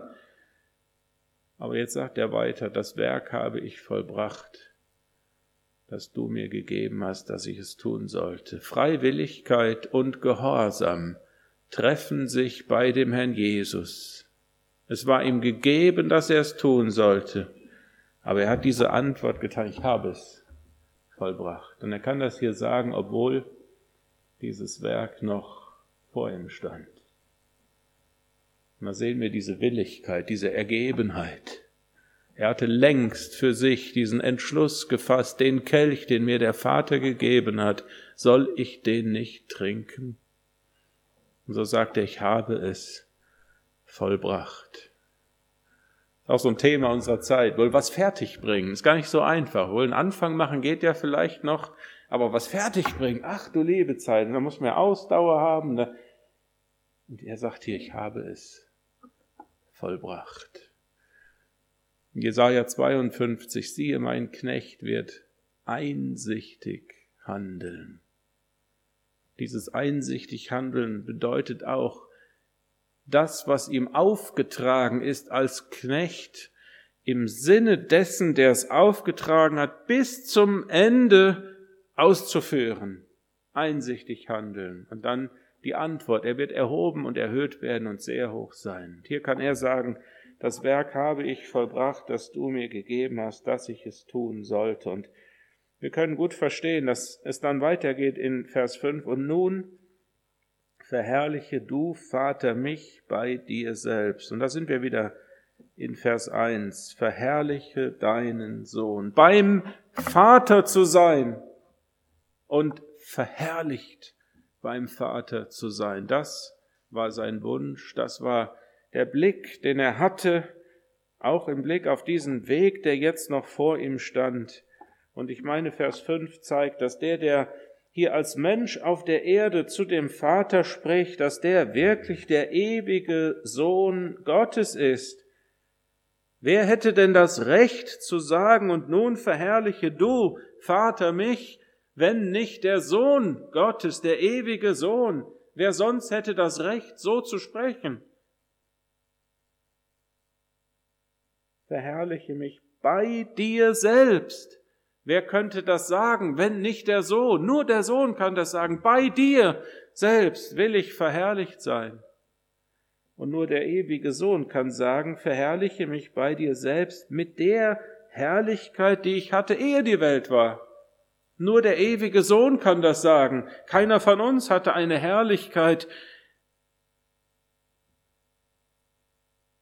Aber jetzt sagt er weiter, das Werk habe ich vollbracht, das du mir gegeben hast, dass ich es tun sollte. Freiwilligkeit und Gehorsam treffen sich bei dem Herrn Jesus. Es war ihm gegeben, dass er es tun sollte. Aber er hat diese Antwort getan, ich habe es vollbracht. Und er kann das hier sagen, obwohl dieses Werk noch vor ihm stand. Und da sehen wir diese Willigkeit, diese Ergebenheit. Er hatte längst für sich diesen Entschluss gefasst, den Kelch, den mir der Vater gegeben hat, soll ich den nicht trinken? Und so sagt er, ich habe es vollbracht. Auch so ein Thema unserer Zeit. Wohl was fertigbringen, ist gar nicht so einfach. Wohl einen Anfang machen geht ja vielleicht noch, aber was fertigbringen, ach du liebe Zeit, da muss man Ausdauer haben. Ne? Und er sagt hier, ich habe es vollbracht. In Jesaja zweiundfünfzig, siehe, mein Knecht wird einsichtig handeln. Dieses einsichtig Handeln bedeutet auch, das, was ihm aufgetragen ist als Knecht, im Sinne dessen, der es aufgetragen hat, bis zum Ende auszuführen. Einsichtig handeln. Und dann die Antwort, er wird erhoben und erhöht werden und sehr hoch sein. Und hier kann er sagen, das Werk habe ich vollbracht, das du mir gegeben hast, dass ich es tun sollte. Und wir können gut verstehen, dass es dann weitergeht in Vers fünf. Und nun verherrliche du, Vater, mich bei dir selbst. Und da sind wir wieder in Vers eins. Verherrliche deinen Sohn. Beim Vater zu sein und verherrlicht beim Vater zu sein. Das war sein Wunsch, das war der Blick, den er hatte, auch im Blick auf diesen Weg, der jetzt noch vor ihm stand. Und ich meine, Vers fünf zeigt, dass der, der hier als Mensch auf der Erde zu dem Vater spricht, dass der wirklich der ewige Sohn Gottes ist. Wer hätte denn das Recht zu sagen, und nun verherrliche du, Vater, mich, wenn nicht der Sohn Gottes, der ewige Sohn? Wer sonst hätte das Recht, so zu sprechen? Verherrliche mich bei dir selbst. Wer könnte das sagen, wenn nicht der Sohn? Nur der Sohn kann das sagen. Bei dir selbst will ich verherrlicht sein. Und nur der ewige Sohn kann sagen, verherrliche mich bei dir selbst mit der Herrlichkeit, die ich hatte, ehe die Welt war. Nur der ewige Sohn kann das sagen. Keiner von uns hatte eine Herrlichkeit,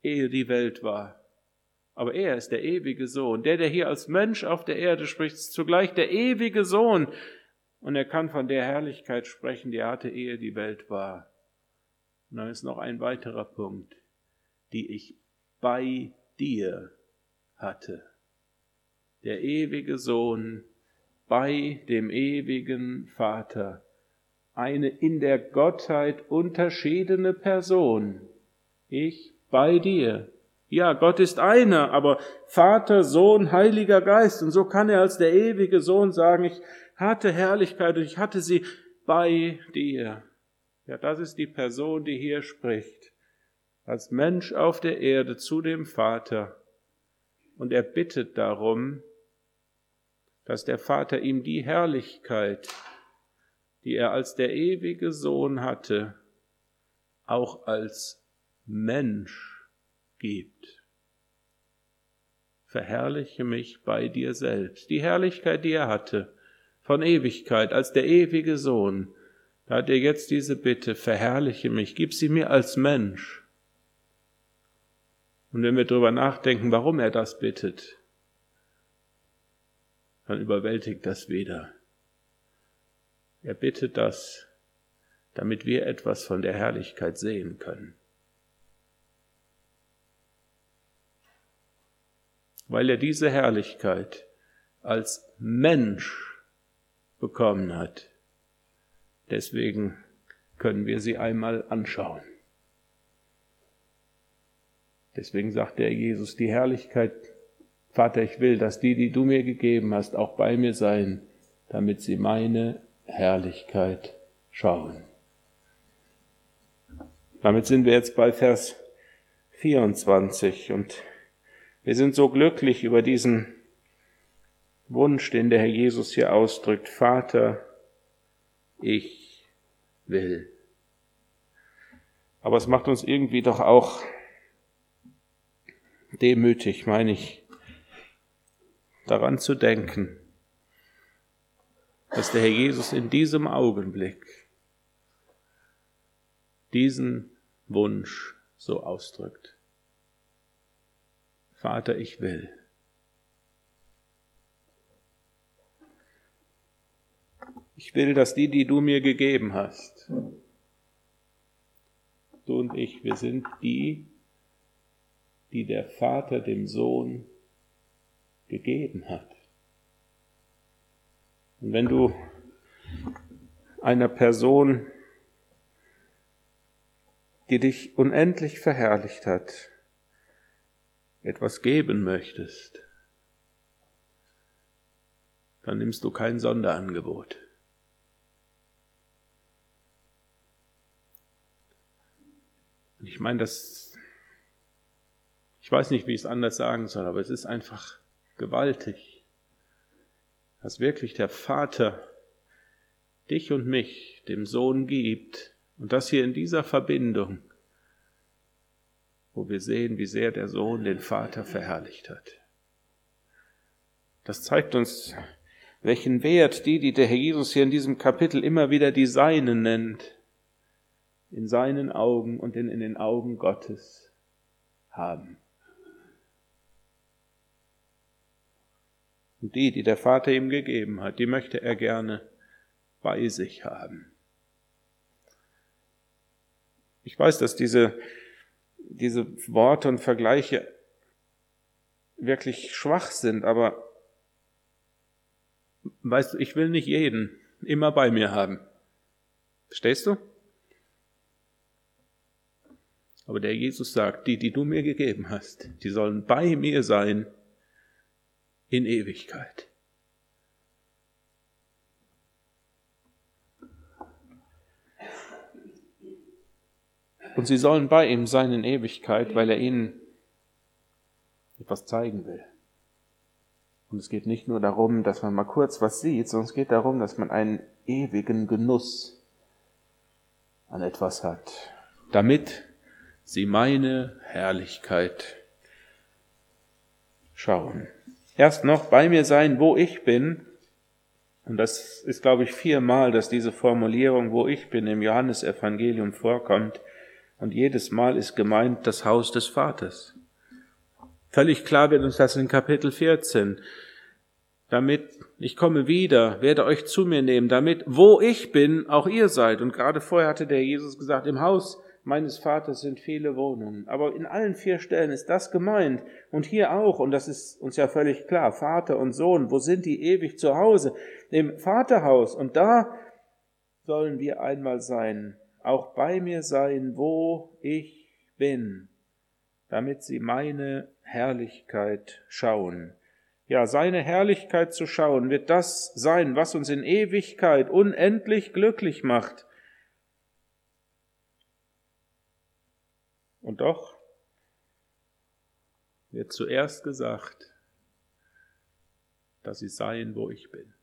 ehe die Welt war. Aber er ist der ewige Sohn. Der, der hier als Mensch auf der Erde spricht, ist zugleich der ewige Sohn. Und er kann von der Herrlichkeit sprechen, die er hatte, ehe die Welt war. Und dann ist noch ein weiterer Punkt, die ich bei dir hatte. Der ewige Sohn bei dem ewigen Vater. Eine in der Gottheit unterschiedene Person. Ich bei dir. Ja, Gott ist einer, aber Vater, Sohn, Heiliger Geist. Und so kann er als der ewige Sohn sagen, ich hatte Herrlichkeit und ich hatte sie bei dir. Ja, das ist die Person, die hier spricht. Als Mensch auf der Erde zu dem Vater. Und er bittet darum, dass der Vater ihm die Herrlichkeit, die er als der ewige Sohn hatte, auch als Mensch gibt. Verherrliche mich bei dir selbst. Die Herrlichkeit, die er hatte, von Ewigkeit, als der ewige Sohn, da hat er jetzt diese Bitte, verherrliche mich, gib sie mir als Mensch. Und wenn wir darüber nachdenken, warum er das bittet, dann überwältigt das wieder. Er bittet das, damit wir etwas von der Herrlichkeit sehen können. Weil er diese Herrlichkeit als Mensch bekommen hat. Deswegen können wir sie einmal anschauen. Deswegen sagt der Jesus, die Herrlichkeit, Vater, ich will, dass die, die du mir gegeben hast, auch bei mir seien, damit sie meine Herrlichkeit schauen. Damit sind wir jetzt bei Vers vierundzwanzig und wir sind so glücklich über diesen Wunsch, den der Herr Jesus hier ausdrückt. Vater, ich will. Aber es macht uns irgendwie doch auch demütig, meine ich, daran zu denken, dass der Herr Jesus in diesem Augenblick diesen Wunsch so ausdrückt. Vater, ich will. Ich will, dass die, die du mir gegeben hast, du und ich, wir sind die, die der Vater dem Sohn gegeben hat. Und wenn du einer Person, die dich unendlich verherrlicht hat, etwas geben möchtest, dann nimmst du kein Sonderangebot. Und ich meine, das, ich weiß nicht, wie ich es anders sagen soll, aber es ist einfach gewaltig, dass wirklich der Vater dich und mich dem Sohn gibt und das hier in dieser Verbindung, wo wir sehen, wie sehr der Sohn den Vater verherrlicht hat. Das zeigt uns, welchen Wert die, die der Herr Jesus hier in diesem Kapitel immer wieder die Seinen nennt, in seinen Augen und in, in den Augen Gottes haben. Und die, die der Vater ihm gegeben hat, die möchte er gerne bei sich haben. Ich weiß, dass diese diese Worte und Vergleiche wirklich schwach sind, aber weißt du, ich will nicht jeden immer bei mir haben. Verstehst du? Aber der Jesus sagt, die, die du mir gegeben hast, die sollen bei mir sein in Ewigkeit. Und sie sollen bei ihm sein in Ewigkeit, weil er ihnen etwas zeigen will. Und es geht nicht nur darum, dass man mal kurz was sieht, sondern es geht darum, dass man einen ewigen Genuss an etwas hat, damit sie meine Herrlichkeit schauen. Erst noch bei mir sein, wo ich bin. Und das ist, glaube ich, viermal, dass diese Formulierung, wo ich bin, im Johannesevangelium vorkommt. Und jedes Mal ist gemeint das Haus des Vaters. Völlig klar wird uns das in Kapitel vierzehn. Damit ich komme wieder, werde euch zu mir nehmen, damit, wo ich bin, auch ihr seid. Und gerade vorher hatte der Jesus gesagt, im Haus meines Vaters sind viele Wohnungen. Aber in allen vier Stellen ist das gemeint. Und hier auch, und das ist uns ja völlig klar, Vater und Sohn, wo sind die ewig zu Hause? Im Vaterhaus. Und da sollen wir einmal sein, auch bei mir sein, wo ich bin, damit sie meine Herrlichkeit schauen. Ja, seine Herrlichkeit zu schauen, wird das sein, was uns in Ewigkeit unendlich glücklich macht. Und doch wird zuerst gesagt, dass sie seien, wo ich bin.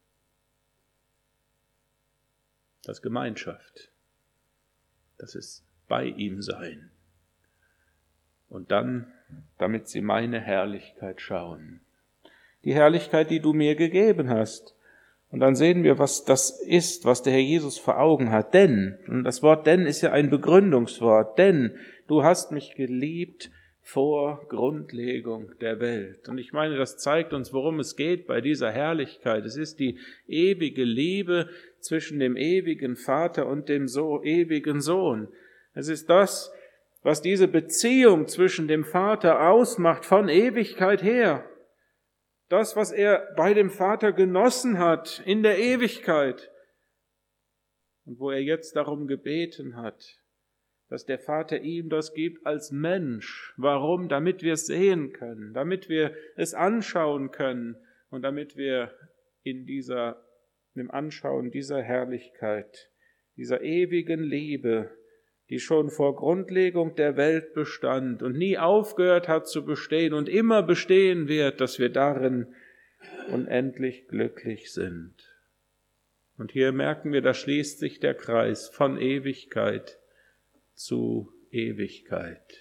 Das Gemeinschaft, das ist bei ihm sein. Und dann, damit sie meine Herrlichkeit schauen. Die Herrlichkeit, die du mir gegeben hast. Und dann sehen wir, was das ist, was der Herr Jesus vor Augen hat. Denn, und das Wort denn ist ja ein Begründungswort, denn du hast mich geliebt vor Grundlegung der Welt. Und ich meine, das zeigt uns, worum es geht bei dieser Herrlichkeit. Es ist die ewige Liebe zwischen dem ewigen Vater und dem so ewigen Sohn. Es ist das, was diese Beziehung zwischen dem Vater ausmacht von Ewigkeit her. Das, was er bei dem Vater genossen hat in der Ewigkeit und wo er jetzt darum gebeten hat, dass der Vater ihm das gibt als Mensch. Warum? Damit wir es sehen können, damit wir es anschauen können und damit wir in dieser, im Anschauen dieser Herrlichkeit, dieser ewigen Liebe, die schon vor Grundlegung der Welt bestand und nie aufgehört hat zu bestehen und immer bestehen wird, dass wir darin unendlich glücklich sind. Und hier merken wir, da schließt sich der Kreis von Ewigkeit zu Ewigkeit.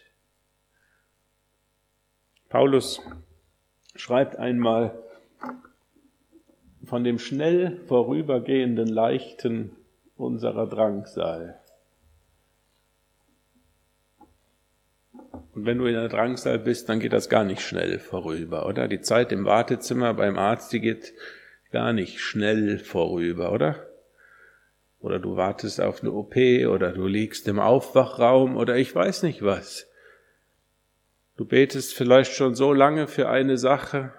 Paulus schreibt einmal von dem schnell vorübergehenden Leichten unserer Drangsal. Und wenn du in der Drangsal bist, dann geht das gar nicht schnell vorüber, oder? Die Zeit im Wartezimmer beim Arzt, die geht gar nicht schnell vorüber, oder? Oder du wartest auf eine O P oder du liegst im Aufwachraum oder ich weiß nicht was. Du betest vielleicht schon so lange für eine Sache,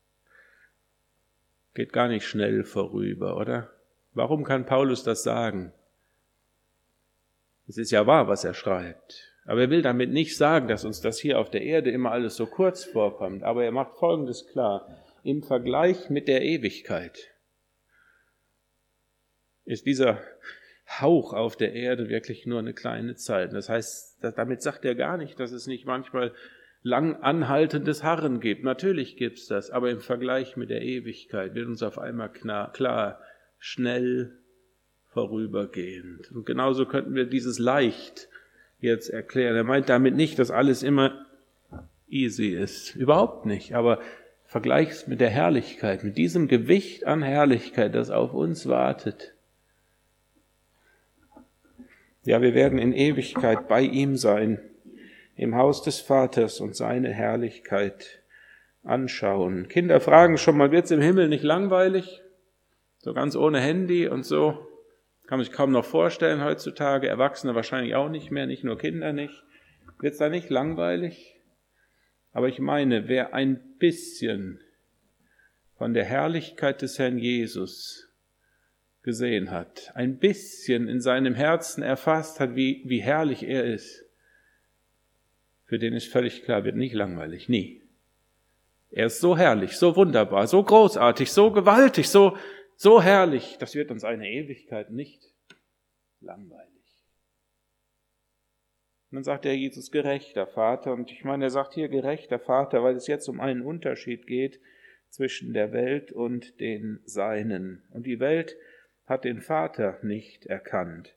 geht gar nicht schnell vorüber, oder? Warum kann Paulus das sagen? Es ist ja wahr, was er schreibt. Aber er will damit nicht sagen, dass uns das hier auf der Erde immer alles so kurz vorkommt. Aber er macht Folgendes klar. Im Vergleich mit der Ewigkeit ist dieser Hauch auf der Erde wirklich nur eine kleine Zeit. Das heißt, damit sagt er gar nicht, dass es nicht manchmal lang anhaltendes Harren gibt. Natürlich gibt es das, aber im Vergleich mit der Ewigkeit wird uns auf einmal klar, klar schnell vorübergehend. Und genauso könnten wir dieses leicht jetzt erklären. Er meint damit nicht, dass alles immer easy ist. Überhaupt nicht. Aber vergleichs mit der Herrlichkeit, mit diesem Gewicht an Herrlichkeit, das auf uns wartet. Ja, wir werden in Ewigkeit bei ihm sein, im Haus des Vaters und seine Herrlichkeit anschauen. Kinder fragen schon mal, wird's im Himmel nicht langweilig? So ganz ohne Handy und so. Kann man sich kaum noch vorstellen heutzutage, Erwachsene wahrscheinlich auch nicht mehr, nicht nur Kinder nicht. Wird's da nicht langweilig? Aber ich meine, wer ein bisschen von der Herrlichkeit des Herrn Jesus gesehen hat, ein bisschen in seinem Herzen erfasst hat, wie, wie herrlich er ist, für den ist völlig klar, wird nicht langweilig, nie. Er ist so herrlich, so wunderbar, so großartig, so gewaltig, so So herrlich, das wird uns eine Ewigkeit nicht langweilig. Und dann sagt der Jesus, gerechter Vater. Und ich meine, er sagt hier gerechter Vater, weil es jetzt um einen Unterschied geht zwischen der Welt und den Seinen. Und die Welt hat den Vater nicht erkannt.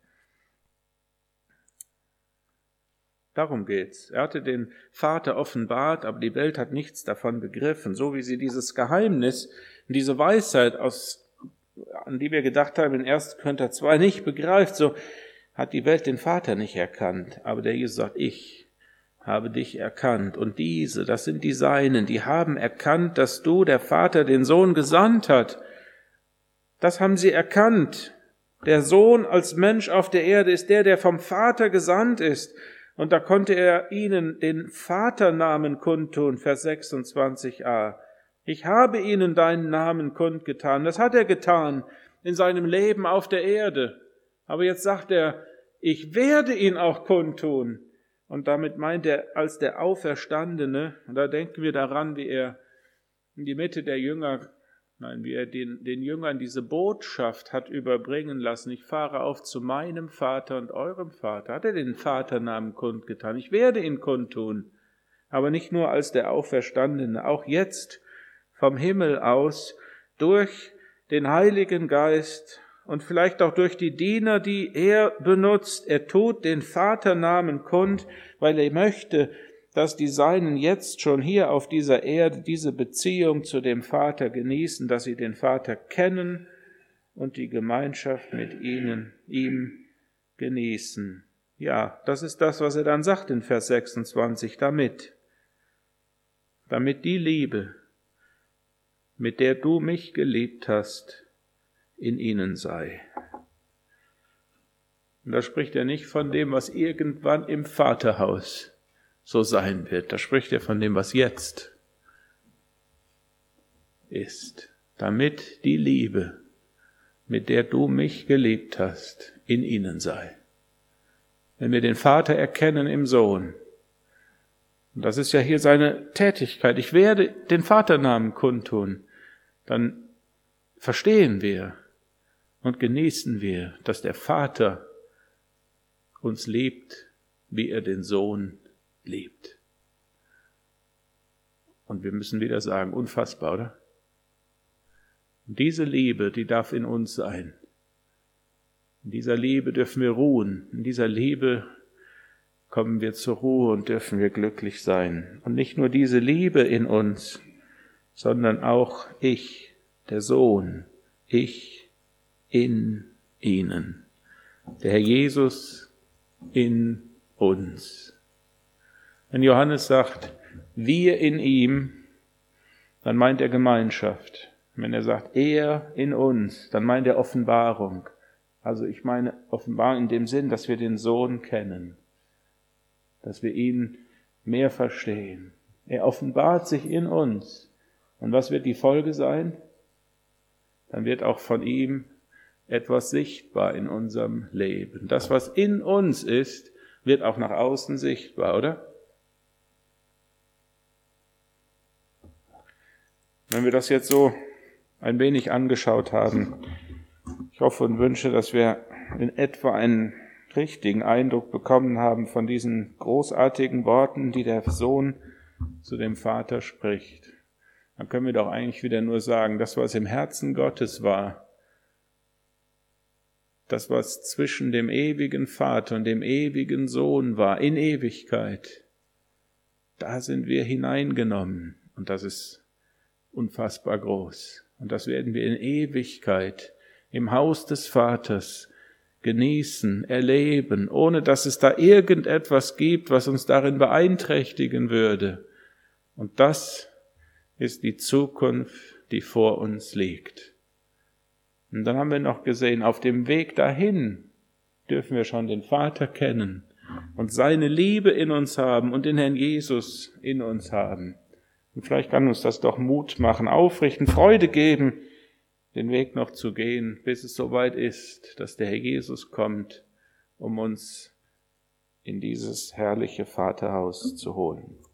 Darum geht's. Er hatte den Vater offenbart, aber die Welt hat nichts davon begriffen. So wie sie dieses Geheimnis, diese Weisheit aus an die wir gedacht haben in erster Korinther zwei nicht begreift, so hat die Welt den Vater nicht erkannt, aber der Jesus sagt, ich habe dich erkannt. Und diese, das sind die Seinen, die haben erkannt, dass du, der Vater, den Sohn gesandt hat. Das haben sie erkannt. Der Sohn als Mensch auf der Erde ist der, der vom Vater gesandt ist. Und da konnte er ihnen den Vaternamen kundtun, Vers sechsundzwanzig a. Ich habe ihnen deinen Namen kundgetan. Das hat er getan in seinem Leben auf der Erde. Aber jetzt sagt er, ich werde ihn auch kundtun. Und damit meint er als der Auferstandene, und da denken wir daran, wie er in die Mitte der Jünger, nein, wie er den, den Jüngern diese Botschaft hat überbringen lassen. Ich fahre auf zu meinem Vater und eurem Vater. Hat er den Vaternamen kundgetan? Ich werde ihn kundtun. Aber nicht nur als der Auferstandene, auch jetzt vom Himmel aus, durch den Heiligen Geist und vielleicht auch durch die Diener, die er benutzt. Er tut den Vaternamen kund, weil er möchte, dass die Seinen jetzt schon hier auf dieser Erde diese Beziehung zu dem Vater genießen, dass sie den Vater kennen und die Gemeinschaft mit ihnen, ihm genießen. Ja, das ist das, was er dann sagt in Vers sechsundzwanzig, damit, damit die Liebe, mit der du mich geliebt hast, in ihnen sei. Und da spricht er nicht von dem, was irgendwann im Vaterhaus so sein wird. Da spricht er von dem, was jetzt ist. Damit die Liebe, mit der du mich geliebt hast, in ihnen sei. Wenn wir den Vater erkennen im Sohn, und das ist ja hier seine Tätigkeit, ich werde den Vaternamen kundtun, dann verstehen wir und genießen wir, dass der Vater uns liebt, wie er den Sohn liebt. Und wir müssen wieder sagen, unfassbar, oder? Und diese Liebe, die darf in uns sein. In dieser Liebe dürfen wir ruhen. In dieser Liebe kommen wir zur Ruhe und dürfen wir glücklich sein. Und nicht nur diese Liebe in uns, sondern auch ich, der Sohn, ich in ihnen. Der Herr Jesus in uns. Wenn Johannes sagt, wir in ihm, dann meint er Gemeinschaft. Wenn er sagt, er in uns, dann meint er Offenbarung. Also ich meine Offenbarung in dem Sinn, dass wir den Sohn kennen, dass wir ihn mehr verstehen. Er offenbart sich in uns. Und was wird die Folge sein? Dann wird auch von ihm etwas sichtbar in unserem Leben. Das, was in uns ist, wird auch nach außen sichtbar, oder? Wenn wir das jetzt so ein wenig angeschaut haben, ich hoffe und wünsche, dass wir in etwa einen richtigen Eindruck bekommen haben von diesen großartigen Worten, die der Sohn zu dem Vater spricht. Dann können wir doch eigentlich wieder nur sagen, das, was im Herzen Gottes war, das, was zwischen dem ewigen Vater und dem ewigen Sohn war, in Ewigkeit, da sind wir hineingenommen. Und das ist unfassbar groß. Und das werden wir in Ewigkeit im Haus des Vaters genießen, erleben, ohne dass es da irgendetwas gibt, was uns darin beeinträchtigen würde. Und das ist die Zukunft, die vor uns liegt. Und dann haben wir noch gesehen, auf dem Weg dahin dürfen wir schon den Vater kennen und seine Liebe in uns haben und den Herrn Jesus in uns haben. Und vielleicht kann uns das doch Mut machen, aufrichten, Freude geben, den Weg noch zu gehen, bis es soweit ist, dass der Herr Jesus kommt, um uns in dieses herrliche Vaterhaus zu holen.